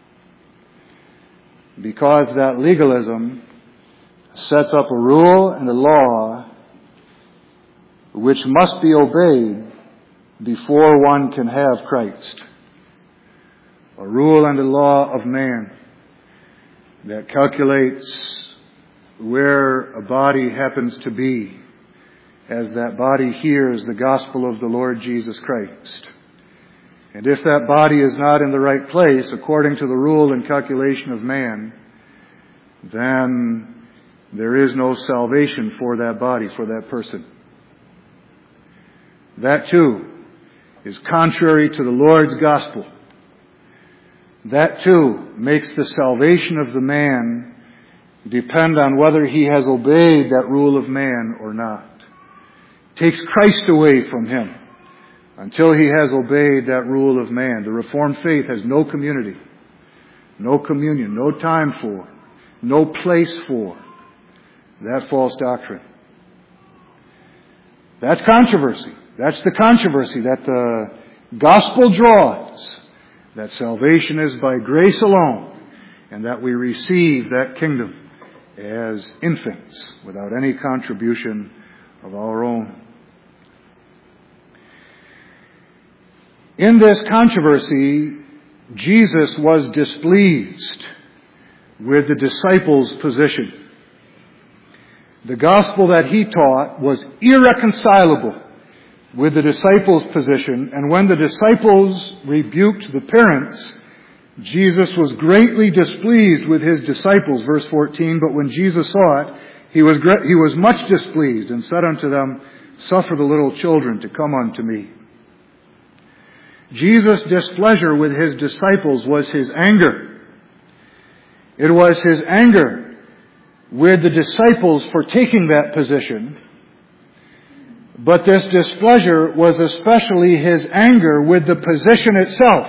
Because that legalism sets up a rule and a law which must be obeyed before one can have Christ. A rule and a law of man that calculates where a body happens to be as that body hears the gospel of the Lord Jesus Christ. And if that body is not in the right place, according to the rule and calculation of man, then there is no salvation for that body, for that person. That too is contrary to the Lord's gospel. That too makes the salvation of the man depend on whether he has obeyed that rule of man or not. Takes Christ away from him until he has obeyed that rule of man. The Reformed faith has no community, no communion, no time for, no place for that false doctrine. That's controversy. That's the controversy that the gospel draws. That salvation is by grace alone, and that we receive that kingdom as infants without any contribution of our own. In this controversy, Jesus was displeased with the disciples' position. The gospel that he taught was irreconcilable with the disciples' position, and when the disciples rebuked the parents, Jesus was greatly displeased with his disciples, verse 14, but when Jesus saw it, he was much displeased and said unto them, Suffer the little children to come unto me. Jesus' displeasure with his disciples was his anger. It was his anger with the disciples for taking that position, but this displeasure was especially his anger with the position itself.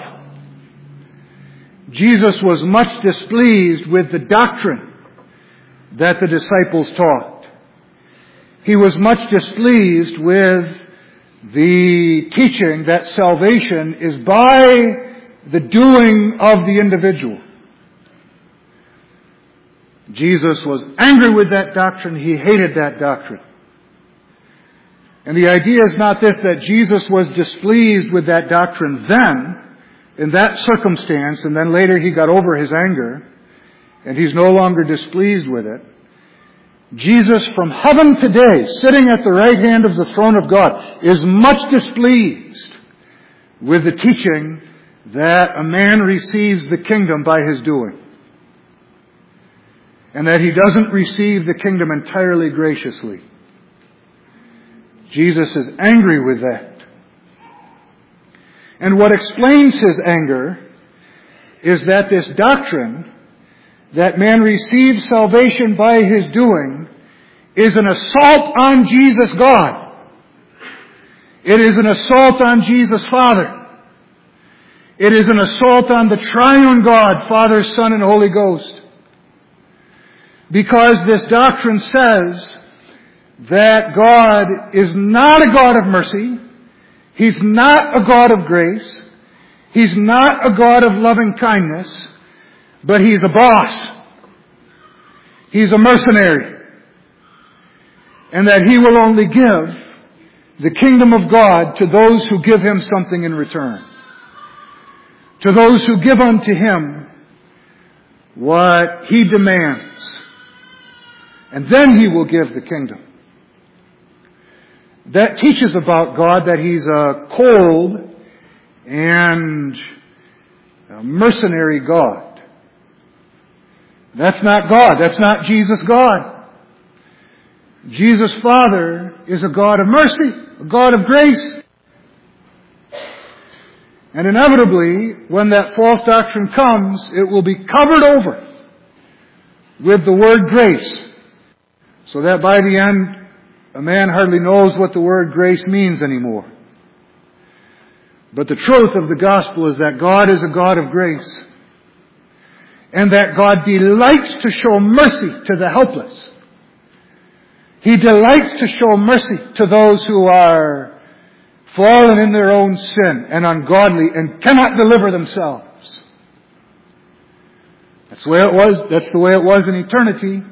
Jesus was much displeased with the doctrine that the disciples taught. He was much displeased with the teaching that salvation is by the doing of the individual. Jesus was angry with that doctrine. He hated that doctrine. And the idea is not this, that Jesus was displeased with that doctrine then, in that circumstance, and then later he got over his anger, and he's no longer displeased with it. Jesus from heaven today, sitting at the right hand of the throne of God, is much displeased with the teaching that a man receives the kingdom by his doing, and that he doesn't receive the kingdom entirely graciously. Jesus is angry with that. And what explains his anger is that this doctrine that man receives salvation by his doing is an assault on Jesus God. It is an assault on Jesus Father. It is an assault on the triune God, Father, Son, and Holy Ghost. Because this doctrine says that God is not a God of mercy. He's not a God of grace. He's not a God of loving kindness. But He's a boss. He's a mercenary. And that He will only give the kingdom of God to those who give Him something in return. To those who give unto Him what He demands. And then He will give the kingdom. That teaches about God that He's a cold and a mercenary God. That's not God. That's not Jesus God. Jesus Father is a God of mercy, a God of grace. And inevitably, when that false doctrine comes, it will be covered over with the word grace. So that by the end, a man hardly knows what the word grace means anymore. But the truth of the gospel is that God is a God of grace. And that God delights to show mercy to the helpless. He delights to show mercy to those who are fallen in their own sin and ungodly and cannot deliver themselves. That's the way it was. That's the way it was in eternity.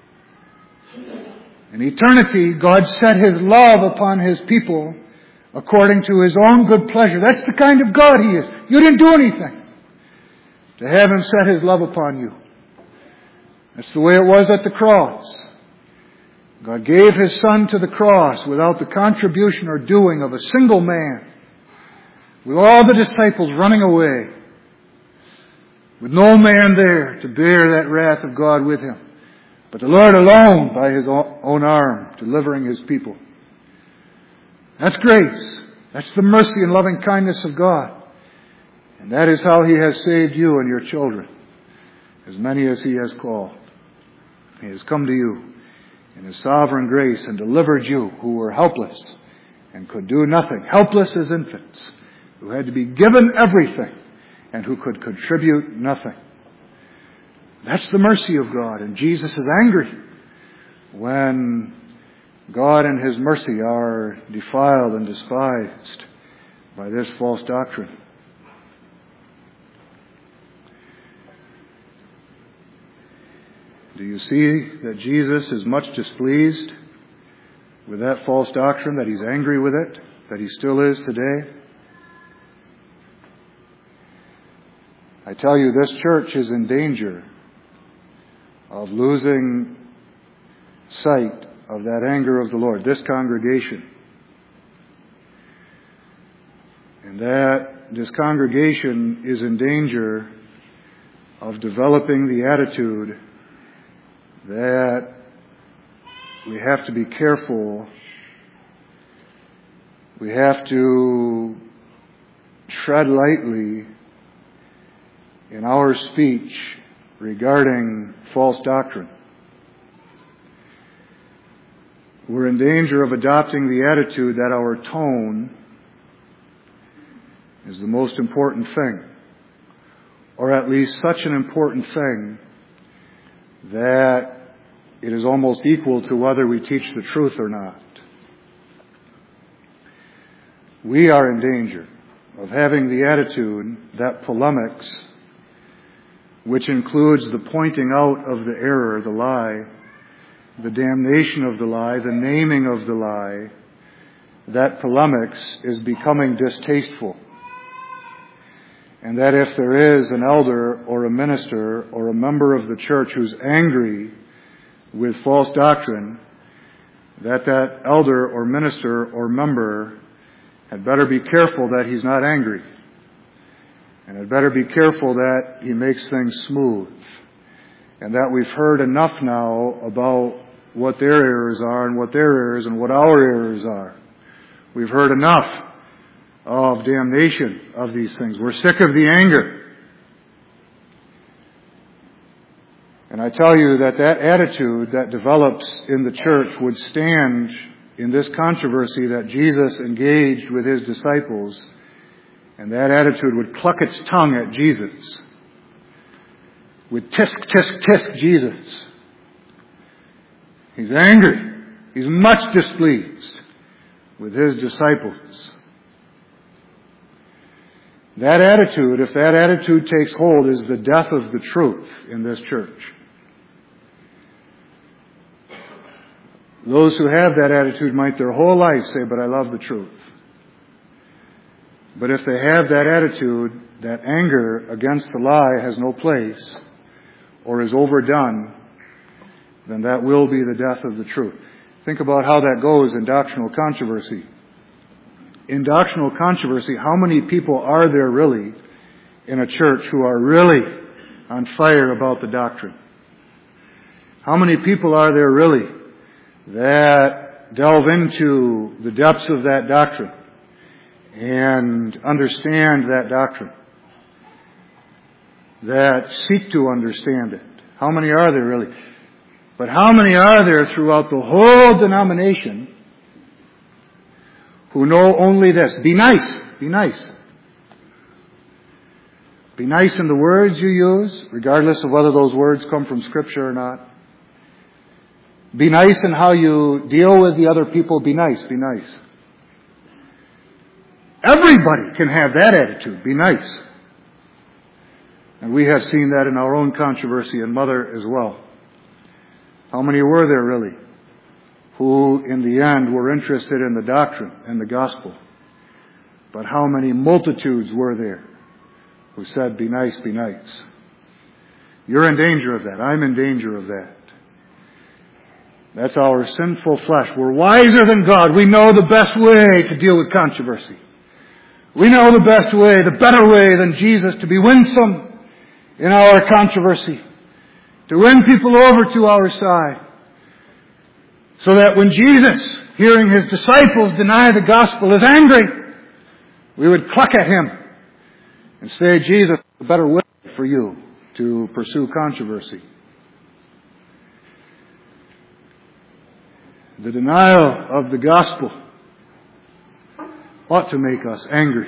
In eternity, God set His love upon His people according to His own good pleasure. That's the kind of God He is. You didn't do anything to have Him set His love upon you. That's the way it was at the cross. God gave His Son to the cross without the contribution or doing of a single man, with all the disciples running away, with no man there to bear that wrath of God with Him, but the Lord alone by His own arm, delivering His people. That's grace. That's the mercy and loving kindness of God. And that is how He has saved you and your children, as many as He has called. He has come to you in His sovereign grace and delivered you who were helpless and could do nothing, helpless as infants, who had to be given everything and who could contribute nothing. That's the mercy of God. And Jesus is angry when God and His mercy are defiled and despised by this false doctrine. Do you see that Jesus is much displeased with that false doctrine, that He's angry with it, that He still is today? I tell you, this church is in danger of losing sight of that anger of the Lord, this congregation. And that this congregation is in danger of developing the attitude that we have to be careful, we have to tread lightly in our speech regarding false doctrine. We're in danger of adopting the attitude that our tone is the most important thing, or at least such an important thing that it is almost equal to whether we teach the truth or not. We are in danger of having the attitude that polemics, which includes the pointing out of the error, the lie, the damnation of the lie, the naming of the lie, that polemics is becoming distasteful. And that if there is an elder or a minister or a member of the church who's angry with false doctrine, that elder or minister or member had better be careful that he's not angry. And had better be careful that he makes things smooth. And that we've heard enough now about what their errors are and what their errors and what our errors are. We've heard enough of damnation of these things. We're sick of the anger. And I tell you that attitude that develops in the church would stand in this controversy that Jesus engaged with his disciples, and that attitude would cluck its tongue at Jesus. Would tisk, tisk, tisk Jesus. He's angry. He's much displeased with his disciples. That attitude, if that attitude takes hold, is the death of the truth in this church. Those who have that attitude might their whole life say, but I love the truth. But if they have that attitude, that anger against the lie has no place or is overdone, then that will be the death of the truth. Think about how that goes in doctrinal controversy. In doctrinal controversy, how many people are there really in a church who are really on fire about the doctrine? How many people are there really that delve into the depths of that doctrine and understand that doctrine, that seek to understand it? How many are there really? But how many are there throughout the whole denomination who know only this? Be nice. Be nice. Be nice in the words you use, regardless of whether those words come from Scripture or not. Be nice in how you deal with the other people. Be nice. Be nice. Everybody can have that attitude. Be nice. And we have seen that in our own controversy and Mother as well. How many were there really who in the end were interested in the doctrine and the gospel? But how many multitudes were there who said, be nice, be nice? You're in danger of that. I'm in danger of that. That's our sinful flesh. We're wiser than God. We know the best way to deal with controversy. We know the best way, the better way than Jesus to be winsome in our controversy, to win people over to our side. So that when Jesus, hearing his disciples deny the gospel, is angry, we would cluck at him and say, Jesus, the better way for you to pursue controversy. The denial of the gospel ought to make us angry.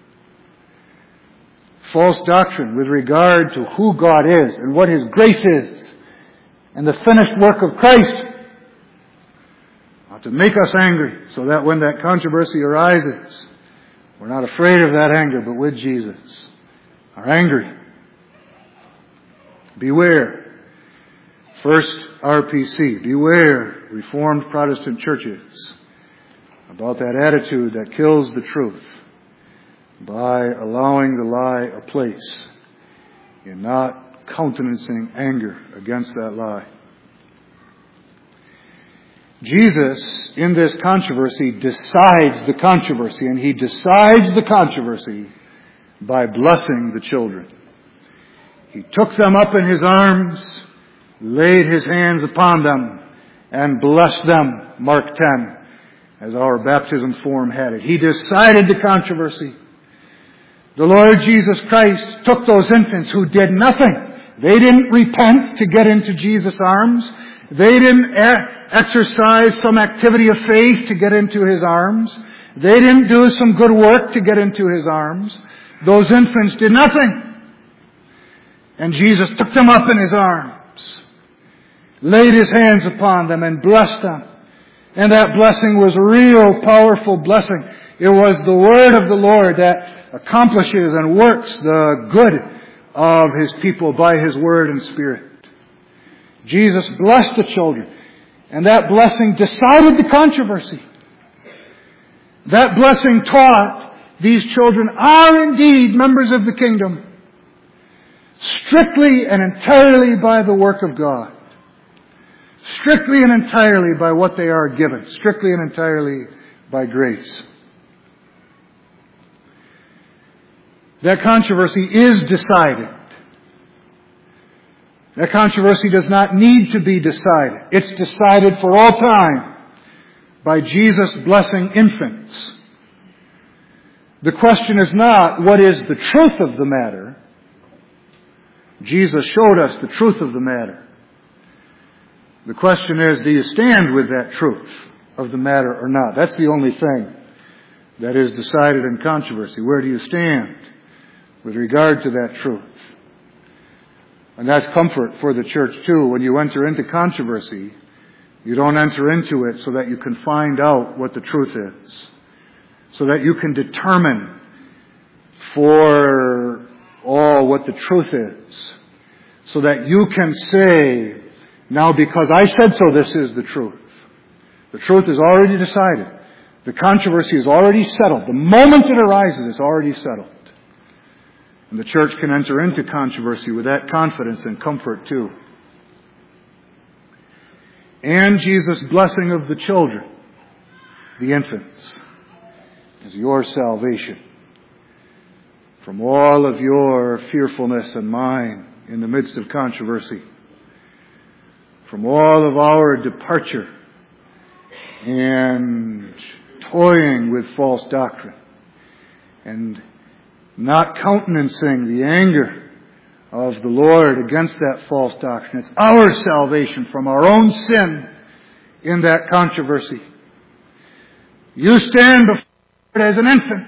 False doctrine with regard to who God is and what his grace is and the finished work of Christ ought to make us angry, so that when that controversy arises, we're not afraid of that anger, but with Jesus are angry. Beware. First RPC. Beware, Reformed Protestant churches, about that attitude that kills the truth by allowing the lie a place in not countenancing anger against that lie. Jesus, in this controversy, decides the controversy, and he decides the controversy by blessing the children. He took them up in his arms, laid his hands upon them, and blessed them, Mark 10, as our baptism form had it. He decided the controversy. The Lord Jesus Christ took those infants who did nothing. They didn't repent to get into Jesus' arms. They didn't exercise some activity of faith to get into his arms. They didn't do some good work to get into his arms. Those infants did nothing. And Jesus took them up in his arms, laid his hands upon them, and blessed them. And that blessing was a real powerful blessing. It was the word of the Lord that accomplishes and works the good of his people by his word and spirit. Jesus blessed the children, and that blessing decided the controversy. That blessing taught these children are indeed members of the kingdom, strictly and entirely by the work of God, strictly and entirely by what they are given, strictly and entirely by grace. That controversy is decided. That controversy does not need to be decided. It's decided for all time by Jesus blessing infants. The question is not, what is the truth of the matter? Jesus showed us the truth of the matter. The question is, do you stand with that truth of the matter or not? That's the only thing that is decided in controversy. Where do you stand with regard to that truth? And that's comfort for the church too. When you enter into controversy, you don't enter into it so that you can find out what the truth is, so that you can determine for all what the truth is, so that you can say, now because I said so, this is the truth. The truth is already decided. The controversy is already settled. The moment it arises, it's already settled. And the church can enter into controversy with that confidence and comfort too. And Jesus' blessing of the children, the infants, is your salvation from all of your fearfulness and mine in the midst of controversy, from all of our departure and toying with false doctrine and not countenancing the anger of the Lord against that false doctrine. It's our salvation from our own sin in that controversy. You stand before it as an infant.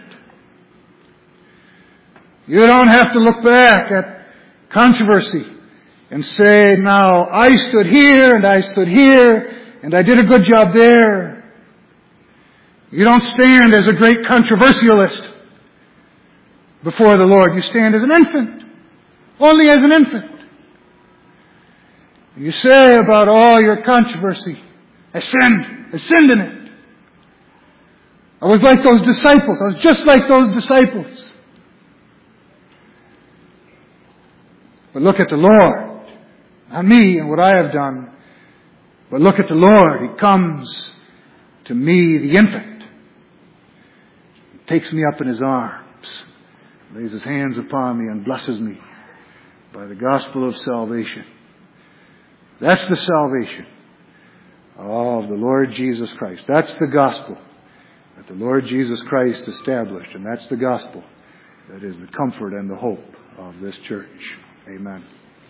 You don't have to look back at controversy and say, now I stood here and I stood here and I did a good job there. You don't stand as a great controversialist before the Lord. You stand as an infant. Only as an infant. You say about all your controversy, I sinned in it. I was like those disciples. I was just like those disciples. But look at the Lord. Not me and what I have done. But look at the Lord. He comes to me, the infant. He takes me up in His arms. Lays His hands upon me and blesses me by the gospel of salvation. That's the salvation of the Lord Jesus Christ. That's the gospel that the Lord Jesus Christ established. And that's the gospel that is the comfort and the hope of this church. Amen.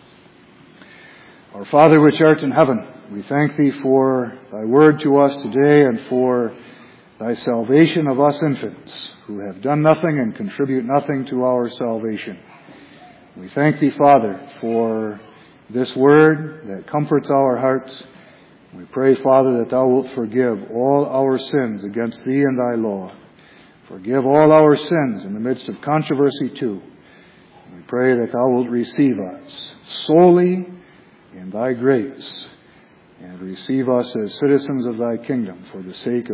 Our Father which art in heaven, we thank Thee for Thy word to us today and for Thy salvation of us infants who have done nothing and contribute nothing to our salvation. We thank Thee, Father, for this word that comforts our hearts. We pray, Father, that Thou wilt forgive all our sins against Thee and Thy law. Forgive all our sins in the midst of controversy too. We pray that Thou wilt receive us solely in Thy grace and receive us as citizens of Thy kingdom for the sake of